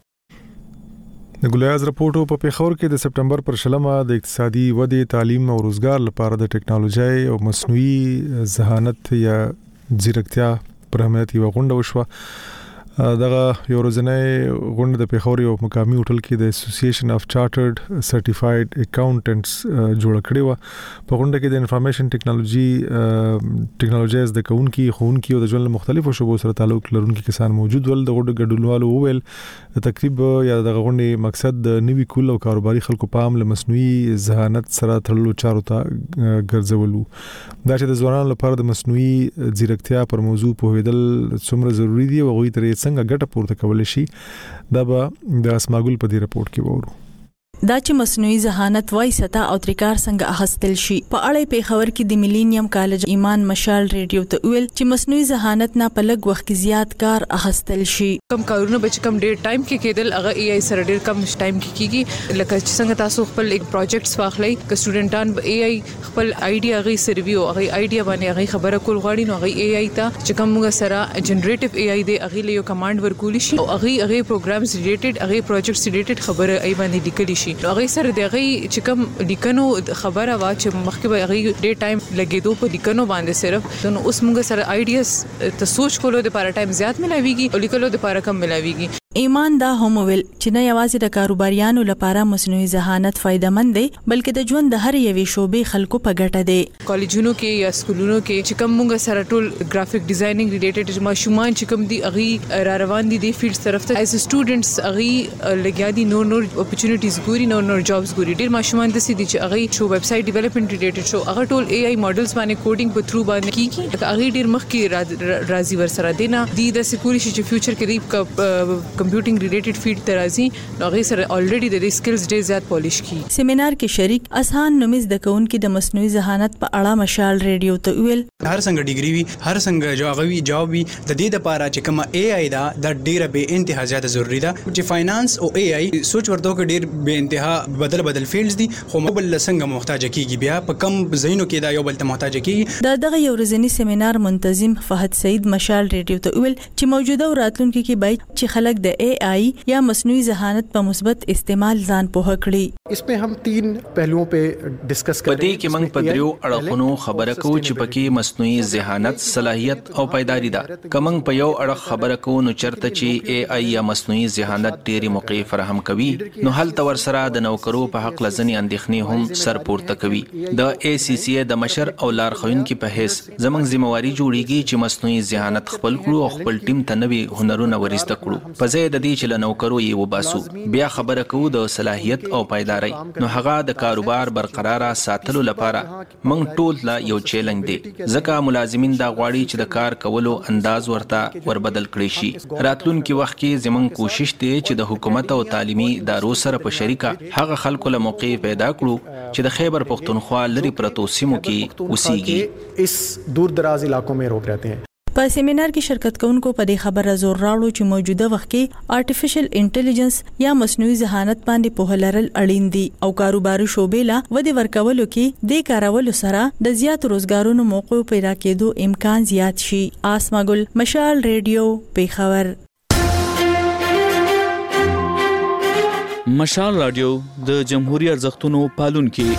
[SPEAKER 1] د ګلیاز راپورټو په پیښور کې د سپټمبر پر شلمه د اقتصادي ودې تعلیم او روزګار لپاره د ټکنالوژي او مصنوعي ذهانت یا ځیرکتیا پر اهمیت یو غونډه وشوه. دغه یو ورځنۍ غونډه د پیښور یو مقامي هوټل کې د اسوسییشن اف چارټرډ سرټیفاید اکاونټنټس جوړ کړی و. په غونډه کې د انفارمیشن ټیکنالوژي ټیکنالوژیز د کونکي خونکي او د ژوند مختلفو شوبو سره تعلق لرونکي کسان موجود ول. د غونډې ګډونوالو وویل د تقریب یا د غونډې مقصد د نوي کول او کاروباري خلکو پام له مصنوعي ذهانت سره تړلو چارو ته ګرځولو. دا چې د ځوانانو لپاره د مصنوعي ځیرکتیا پر موضوع پوهیدل څومره ضروری دي او غوي ترې څنګه ګټه پورته کولای شي دا به د اسماګل په دې رپورت کې وورو.
[SPEAKER 9] دا چې مصنوعي ذهانت وای ستا او تریکار څنګه اخستل شي. په اړه پیښور کې د میلینیم کالج ایمان مشال ریډیو ته ویل چې مصنوعي ذهانت نه په لږ وخت کې زیات کار اخستل شي.
[SPEAKER 10] کم کارونه به کم ډیر ټایم کې کېدل هغه ای آی سره ډیر کم ټایم کې کیږي. لکه چې څنګه تاسو خپل یک پروجیکټس واخلئ ک سټوډنټان به ای آی خپل آیډیا غي سرویو هغه آیډیا باندې هغه خبره کول غواړي نو هغه ای آی ته چې کوم موږ سره جنریټیو ای آی دی هغه له یو کمانډ ورکول شي او هغه هغه پروګرامز ریلیټډ هغه پروجیکټس ریلیټډ خبره ای باندې لیکل شي. هغه سره دغه چې کوم لیکنو خبره وا چې مخکې به هغه ډیر ټایم لګیدو په لیکنو باندې صرف نو اوس موږ سره آیډیاز ته سوچ کولو د لپاره ټایم زیات ملاويږي او لیکلو د لپاره کم ملاويږي.
[SPEAKER 9] ایمان دا هم ویل چې نه یوازې د کاروباریانو لپاره مصنوعي ذهانت فائدمن دی بلکې د ژوند د هر یوې شوبې خلکو په ګټه دی.
[SPEAKER 10] کالجونو کې یا سکولونو کې چې کوم موږ سره ټول ګرافیک ډیزاینینګ ریلیټډ ماشومان چې کوم دی اغي را روان دي د فیلډ طرف ته ایز سټوډنټس اغي لګیا دي نور نور اپورچونټیز ګوري نور نور جابز ګوري. ډیر ماشومان د سې دي چې اغي شو ویب سټ ډیولپمنٹ ریلیټډ شو هغه ټول ای آی ماډلز باندې کوډینګ په تھرو باندې کیږي. اغي ډیر مخکې راځي ور سره دینا دی د سکوري چې فیوچر کې دی کمپیوټینګ ریلیټډ فیلډ ترازی نو غي سره الریډي د سکلز ډیر زیات پالیش کی.
[SPEAKER 9] سیمینار کې شریک اسان نومیز د کونکو د مصنوعي ذهانت په اړه مشال ریډیو ته ویل
[SPEAKER 11] هر څنګه ډیګری وی هر څنګه جوابوي جواب وی د دې لپاره چې کوم ای آی دا د ډیره به انتها زیاته ضروری ده چې فاینانس او ای آی سوچ ورته کې ډیر به انتها بدل بدل فیلډز دي خو موبایل څنګه محتاج کیږي بیا په کم زینو کې دا یو بل ته محتاج کیږي.
[SPEAKER 9] د دغه یو ورځنی سیمینار منتظم فهد سعید مشال ریډیو ته ویل چې موجوده راتلونکو کې باید چې خلک د ای آی یا مصنوعي ذہانت په مثبت استعمال ځان پوهه کړي.
[SPEAKER 25] اس میں ہم تین پہلوؤں پہ ڈسکس
[SPEAKER 16] کریں. پدې کې موږ په دریو اړخونو خبره کوو چې پکې مصنوعي ذهانت صلاحیت او پایداری ده. کوم په یو اړخ خبره کوو نو چرته چې ای آی یا مصنوعي ذهانت ډېری موقع فراهم کوي نو هل تور سره د نوکرو په حق لزنی اندېښنې هم سر پورته کوي. د ای سی سی د مشر او لارښوونکي په حیث زموږ ذمہواری جوړیږي چې مصنوعي ذهانت خپل کړو او خپل ټیم ته نوي هنرونه ورزده کړو. په ځای د دې چې له نوکرو یې وباسو بیا خبره کوو د صلاحیت او پایداري نو هغه د کاروبار برقرار ساتلو لپاره موږ ټول لا یو چیلنج دی ځکه ملازمین دا غواړي چې د کار کولو انداز ورته وربدل کړي شي راتلونکي وخت کې زموږ کوشش دی چې د حکومت او تعلیمي ادارو سره په شریکه هغه خلکو له موقع پیدا کړو چې د خیبر پختونخوا لري پرتو سیمو کې اوسېږي
[SPEAKER 25] اس دور دراز علاقوں میں روک رہتے ہیں
[SPEAKER 9] په سیمینار کې شرکت کوونکو په دې خبره زور راوړو چې موجوده وخت کې آرټیفیشل انټيليجنس یا مصنوعي ذهانت باندې په هلرل اړین دي او کاروباري شوبې لا ودی ورکولو کې د کارولو سره د زیات روزګارونو موقع پیدا کېدو امکان زیات شي. آسما ګل، مشال ریډیو، پیښور.
[SPEAKER 4] مشال رادیو د جمهوریت ارزښتونو پالونکي.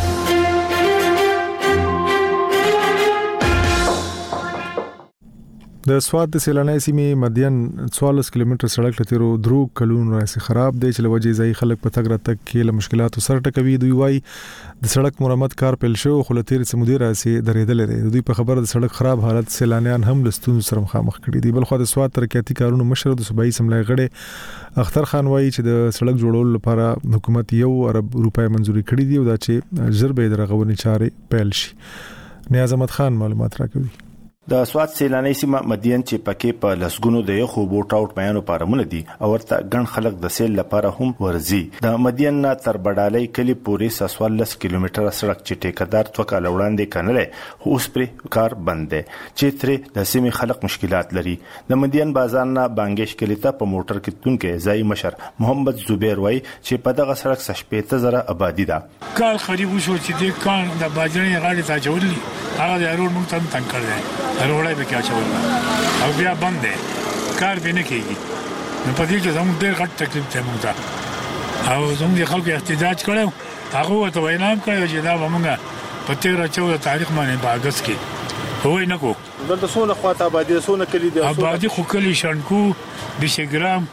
[SPEAKER 1] د سواد د سیلاني سیمې مدین څوارلس کیلومتر سړک لته رو درو کلون راځي خراب دی چې لوجه ځای خلک په تګ راتګ کې له مشکلاتو سره ټکوي. دوی وایي د سړک مرمت کار پیل شو خو لته سمودي راسي درېدل لري. دوی په خبره د سړک خراب حالت سیلانیان هم لستون سره مخامخ کړي دي. بل خو د سواد ترقیاتي کارونو مشر د صوبایي سملای غړي اختر خان وایي چې د سړک جوړولو لپاره حکومت یو ارب روپۍ منزوري کړې دي او دا چې ضربې درغونې چارې پیل شي. نیاز احمد خان معلومات راکوي.
[SPEAKER 12] د سواد سیلاني سیمه مدین چې پکې په لسګونو د یخو بوټ اوټ میانو پارمونه دي او ورته ګڼ خلک د سیل لپاره هم ورزي. د مدین نه تر بډالۍ کلی پورې څوارلس کیلومتره سړک چې ټیکدار توکا لوړاندې کنه اوس پر کار بند دي چې تر د سیمې خلک مشکلات لري. د مدین بازار نه بانګش کلی ته په موټر کې تونکې ځای مشر محمد زبیر وای چې په دغه سړک شپږ زره آبادی ده.
[SPEAKER 13] کال خريب وشو چې د کان د باجرې غاړې ته چولې هغه د روډ مونږ ته تنګ کړل روړای به کې اچول او بیا بند دي کار به نه کیږي. نو په دې کې زموږ ډېر غټ تکلیف ته موږ ته او زموږ خلکو احتجاج کړو هغه ته وینام کړو چې دا موږ په تیر چودہ تاریخ باندې په اگست کې وای نه کو
[SPEAKER 12] دلته سونه خواته آبادی سونه کلی دي
[SPEAKER 13] آبادی خو کلی شنکو بشګرام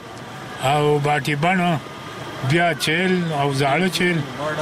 [SPEAKER 13] او باټي باندې بیا چیل او زاړه چیل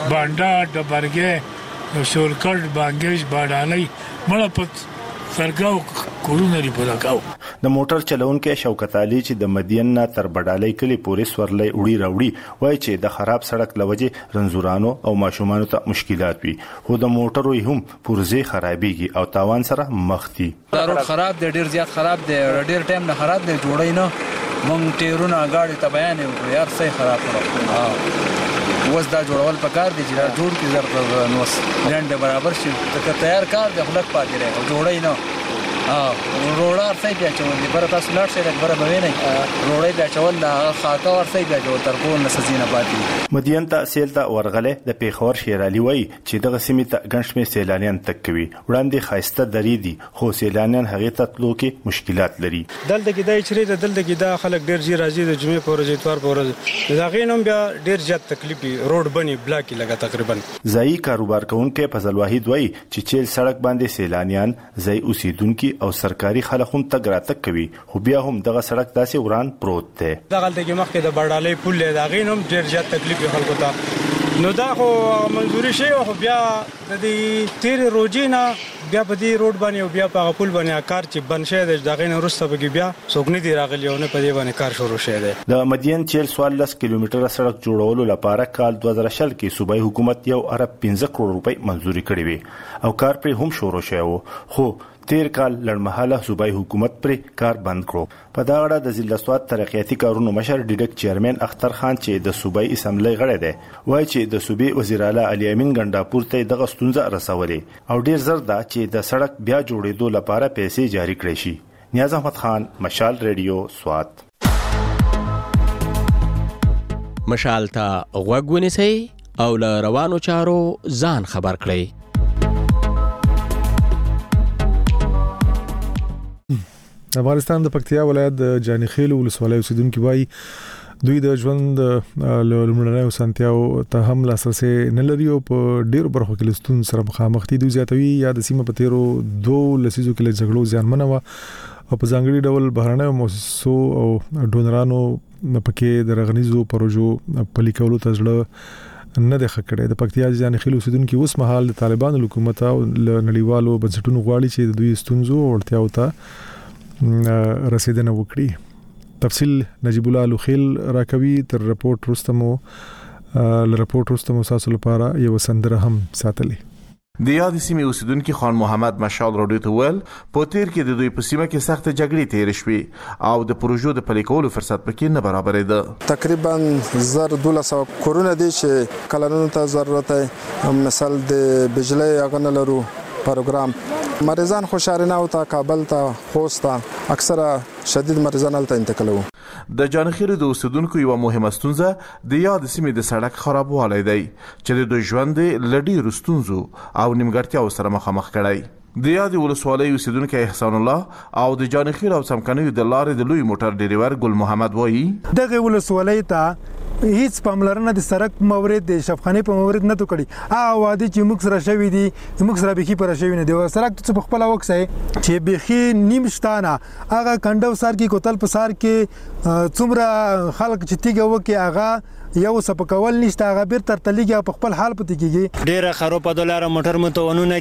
[SPEAKER 13] باندې د برګه شورکټ بانګش باډالۍ مړه په سرګاو کورونري پلاکاو.
[SPEAKER 12] د موټر چلونکو شوکت علي چې د مدین نه تر بډالۍ کلی پورې سورلۍ وړي راوړي وای چې د خراب سړک لوجه رنزورانو او ماشومانو ته مشکلات وي خو د موټرو هم پرزه خرابېږي او تاوان سره مخ دي.
[SPEAKER 15] دا روډ خراب دی ډیر زیات خراب دی ډیر ټایم نه خراب دی جوړای نه مونږ ټیرونه غاړي ته بیان وکړو یار صحیح خراب کړو. ها وس دا جوړول پکار دي چې دا جوړ کی زر نو لند برابر شي ته تیار کار د خلک پاتې رہے او جوړای نه ها روړار صحیح بیا چول دي بر تاسو لاړ شئ بر به نه روړای بیا چول لا خاطه ور صحیح بیا جوړ تر کو نسزینه پاتې.
[SPEAKER 12] مدین ته سیل ته ورغله د پیښور شیرالي وای چې دغه سیمې ته ګڼشمه سیلانیان تک کوي وړاندې خاصته درې دي خو سیلانیان هغه ته تلو کې مشکلات لري.
[SPEAKER 17] دلته کې دای چری دلته کې دا خلک ډیر زی راځي د جمعې پر ورځ اتوار پر ورځ دا غینوم بیا ډیر زیات تکلیف روډ بني بلاک لګا تقریبا.
[SPEAKER 12] ځای کاروبار کوونکو فضل واحد وای چې چیل سړک باندې سیلانیان ځای اوسیدونکو او سرکاري خلک هم تګ راتګ کوي خو بیا هم دغه سړک داسې وران پروت دی.
[SPEAKER 17] دغه دغه مخکې د بډالۍ پل له غینوم ډیر زیات تکلیف خلکو ته نو دا خو منځوري شي خو بیا د دې تیر روجینا بیا په دې روډ باندې او بیا په پل باندې کار چې بن شه د دغه نه ورسته بګي بیا څوک نه دی راغلی او نه په دې باندې کار شروع شه دی.
[SPEAKER 12] د مدین چیل څوارلس کیلومتره سړک جوړولو لپاره کال دوه زره شل کې صوبایي حکومت یو ارب پنځه کروڑ روپۍ منزوري کړې وي او کار پر هم شروع شوی خو تیر کال لړمحاله صوبایي حکومت پر کار بند کړو. په دا اړه د ضلع سواد ترقیاتي کارونو مشر ډیډک چیرمن اختر خان چې د صوبایي اسمبلی غړی دی وایي چې د صوبې وزیر اعلی علي امین ګنڈاپور ته دغه ستونزه رسولې او ډیر زر دا چې د سړک بیا جوړېدو لپاره پیسې جاری کړې شي. نیاز احمد خان، مشال ریډیو، سواد.
[SPEAKER 26] مشال ته غوږ ونیسئ او له روانو چارو ځان خبر کړئ.
[SPEAKER 1] افغانستان د پکتیا ولایت د جانیخیل ولسوالۍ اوسیدونکو وایي دوی د ژوند لومړنۍ سنتیاو ته هم لاسرسي نه لري او په ډیرو برخو کې لستون سره مخامخ دي. دوی زیاتوي یا د سیمه په تیرو دوه لسیزو کې له جګړو ځانمنه و او په ځانګړي ډول بهرنۍ مؤسسو او ډونرانو پکې د رغنیزو پروژو پلي کولو ته ځړه نه د خکړې. د پکتیا جانیخیل اوسیدونکو اوس مهال د طالبانو حکومت او نړیوالو بنسټونو غواړي چې د دوی ستونزو او اړتیاو ته رسیدنه وکړي. تفصیل نجیب الله لوخیل راکوي تر رپورت رستمو ل رپورت رستمو ساسو لپاره یو سندره هم ساتلی.
[SPEAKER 2] د یاد سیمې اوسیدونکو خان محمد مشال راډیو ته ویل په تیر کې د دوی په سیمه کې سخت جګړې تیر شوې او د پروژو د پلي کولو فرصت پکې نه برابرېده.
[SPEAKER 14] تقریبا زر دوله سو کورونه دي چې کلنونو ته ضرورت دی، مثال د بجلی هغه نه لرو پروګرام. مریضان خوشحالینه او ته کابل ته خوست ته اکثره شدید مریضان هلته انتقالوو.
[SPEAKER 2] د جانخیل د اوسیدونکو یو مهمه ستونزه د یاد سیمې د سړک خرابوالی دی چې د دوی ژوند له ډېرو ستونزو او نیمګړتیاو سره مخامخ کړی. د یاد ولسوالۍ اوسیدونکی احسان الله او د جانخیل او څمکنیو د لارې د لوی موټر ډریور ګل محمد وایي
[SPEAKER 18] دغه ولسوالۍ ته هیڅ پاملرنه د سړک مورید د شفخانې په مورید نه تو کړي. هغه وادي چې موږ سره شوي دي موږ سره بخي پر شوي نه دی. سړک ته په خپل وخت چې بخي نیم شتانه هغه کنډو سار کې کوتل په سار کې څومره خلک چې تیګه وکي هغه یو سپکول نشته، هغه بیر تر تلیږي په خپل حال پته کیږي.
[SPEAKER 19] ډیره خراب په دلاره موټر متونونه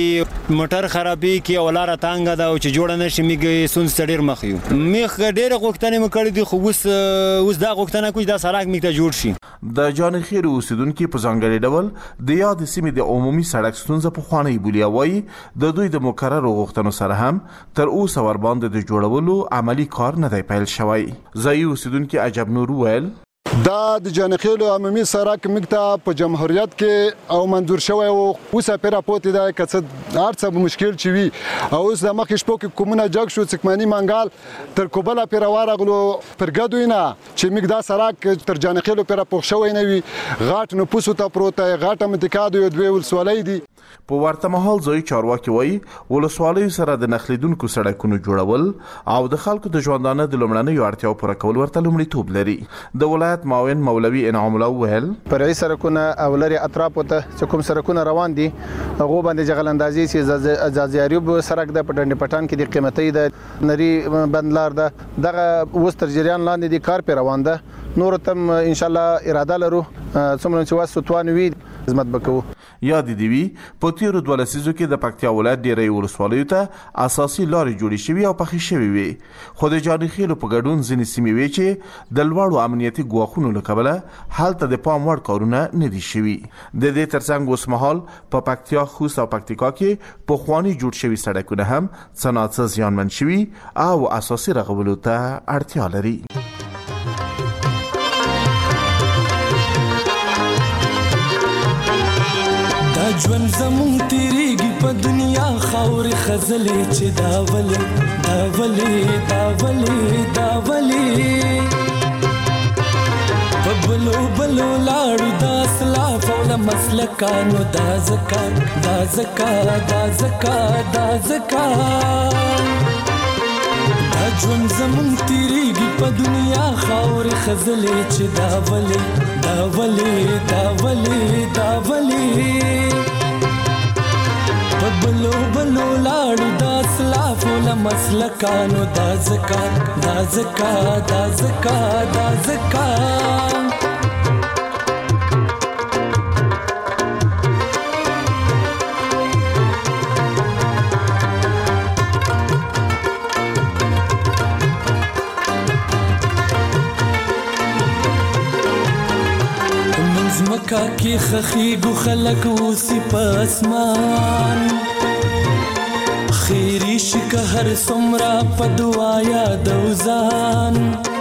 [SPEAKER 19] کې موټر خرابي کې ولاره تانګه دا او چې جوړ نه شي میږي سون ستډیر مخیو میخ ډیره غوښتنه مکړې دي خو اوس اوس دا غوښتنه کوي دا سړک میته جوړ شي.
[SPEAKER 2] د جانخیل اوسیدونکو په ځانګړي ډول د یاد سیمې د عمومي سړک ستونزه په خوانی بولیا وایي د دوی د مکرر غوښتنو سره هم تر اوسه ور باندې د جوړولو عملی کار نه دی پیل شوی. ځایي اوسیدونکو عجب نور ویل
[SPEAKER 20] دا د جانخیل عمومي سړک مکته په جمهوریت کې او منظور شوی او اوسه پیرا پوتې دا کڅ هرڅه مشکل چوي او اوس د مخ شپو کې کومونه جګ شو څکمنی منګال تر کوبله پیرا وارغلو پرګدوینه چې مګدا سړک تر جانخیل پیرا پوښ شوی نه وي غاټ نو پوسو ته پروت غاټه متکادو دوی ولسوالۍ دي.
[SPEAKER 2] په ورته مهال ځای چارواکي وایي ولسوالۍ سره د نخلیدونکو سړکونو جوړول او د خلکو د ژوندانه د لومړنیو اړتیاو پوره کول ورته لومړیتوب لري. د ولایت معاون مولوي انعام الله ویل
[SPEAKER 25] فرعي سړکونه او لري اطراف ته چې کوم سړکونه روان دي هغه باندې جغلندازي چې ځاځياريوب سړک د پټنډ پټان کې د قیمتي د نری بندلار ده دغه وستر جریان لاندې د کار په روان ده. نور تم ان شاء الله اراده لرو څومره چې واسو توانوي خدمت وکړو.
[SPEAKER 2] یاد دی وی په تیرو دوه لسیزو کې د پکتیا ولایت ډیری ولسوالیو ته اساسي لارې جوړې شوې او پخې شوې وي خو د جانخیل په ګډون ځینې سیمې وی چې د لوړو امنیتي ګواښونو له کبله هلته د پام وړ کارونه نه دي شوي. د دې ترڅنګ اوس مهال په پکتیا خوست او پکتیکا کې په خواني جوړ شوي سړکونه هم صنعت زیانمن شوي او اساسي رغولو ته اړتیا لري.
[SPEAKER 21] ژوند زمون تیریږي په دنیا خاورې خزلې چې دا ولې دا ولې دا ولې دا ولې په بلو بلو لاړو دا اسلاف او له مسلکانو دا زکات دا زکات دا زکات دا زکات دا ژوند زمون تیریږي په دنیا خاورې خزلې چې دا ولې دا ولې دا ولې دا ولې بلو بلو لاړو دا اسلافو له مسلکانو دا زکات دا زکات دا زکات دا زکات مکا کی خخیگو خلق اوسی په اسمان خیری شکه هر سمرا په دعا یادوزان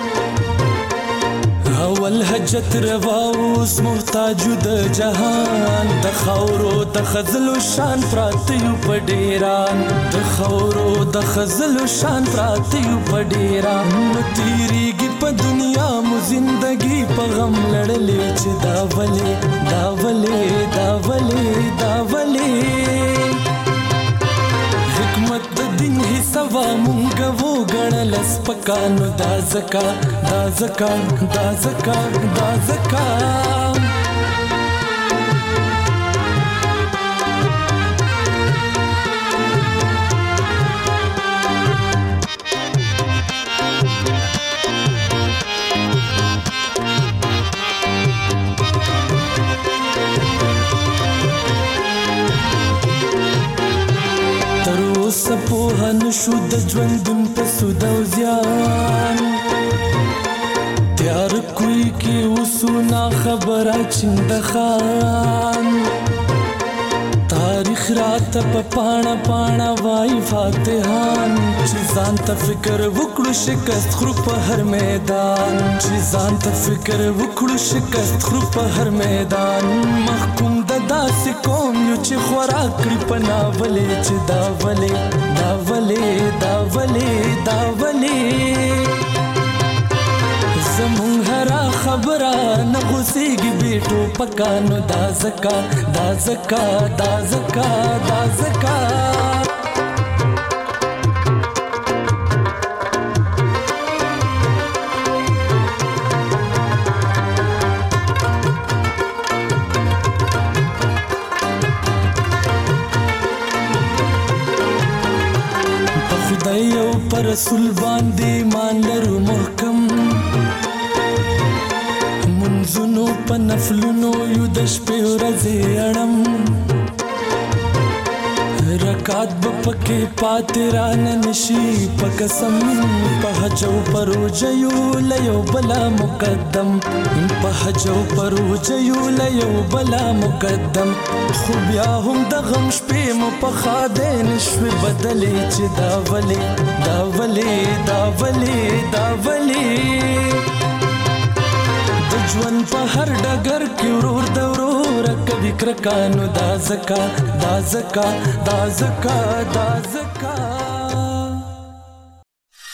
[SPEAKER 21] اول حجت رواوس محتاجو د جهان د خاورو د خزلو شان پراتیو په ډیران د خاورو د خزلو شان پراتیو په ډیران نو تیریږي په دنیا مو زندگی په غم لړلې چې دا ولې دا ولې دا ولې دا ولې حکمت د دین حسابا مونږ وو غړل سپکانو دا زکا دا زکا دا زکا دا زکا سپوهن شو د ژوندون په سود او زیان تیار کوئی کی وسونا خبره چند خان تاریخ رات په پاڼه پاڼه وای فاتحان چې ځان ته فکر وکړو شکست خرو په هر میدان چې ځان ته فکر وکړو شکست خرو په هر میدان محکوم د داسې قوم یو چې خوراک کړي په ناولې چې دا ولې دا ولې دا ولې دا ولې زمون هرا خبره نه غوسیږي بیٹو پکانو دا زکا دا زکا دا زکا دا زکا په خدای او پر رسول باندې ایمان لرو محکم منځونو په نفلونو یو د شپې ورځې اړم رکات به پکې پاتې رانه نشي په قسم په حج او په روژه یو له یو بلا مقدم په حج او په روژه یو له یو بلا مقدم خو بیا هم د غم شپې مو په خادې نشوې بدلې چې دا ولې دا ولې دا ولې دا ولې ژوند په هر ډګر کې ورور د ورور کوي کرکانو دا زکا دا زکا دا زکا دا زکا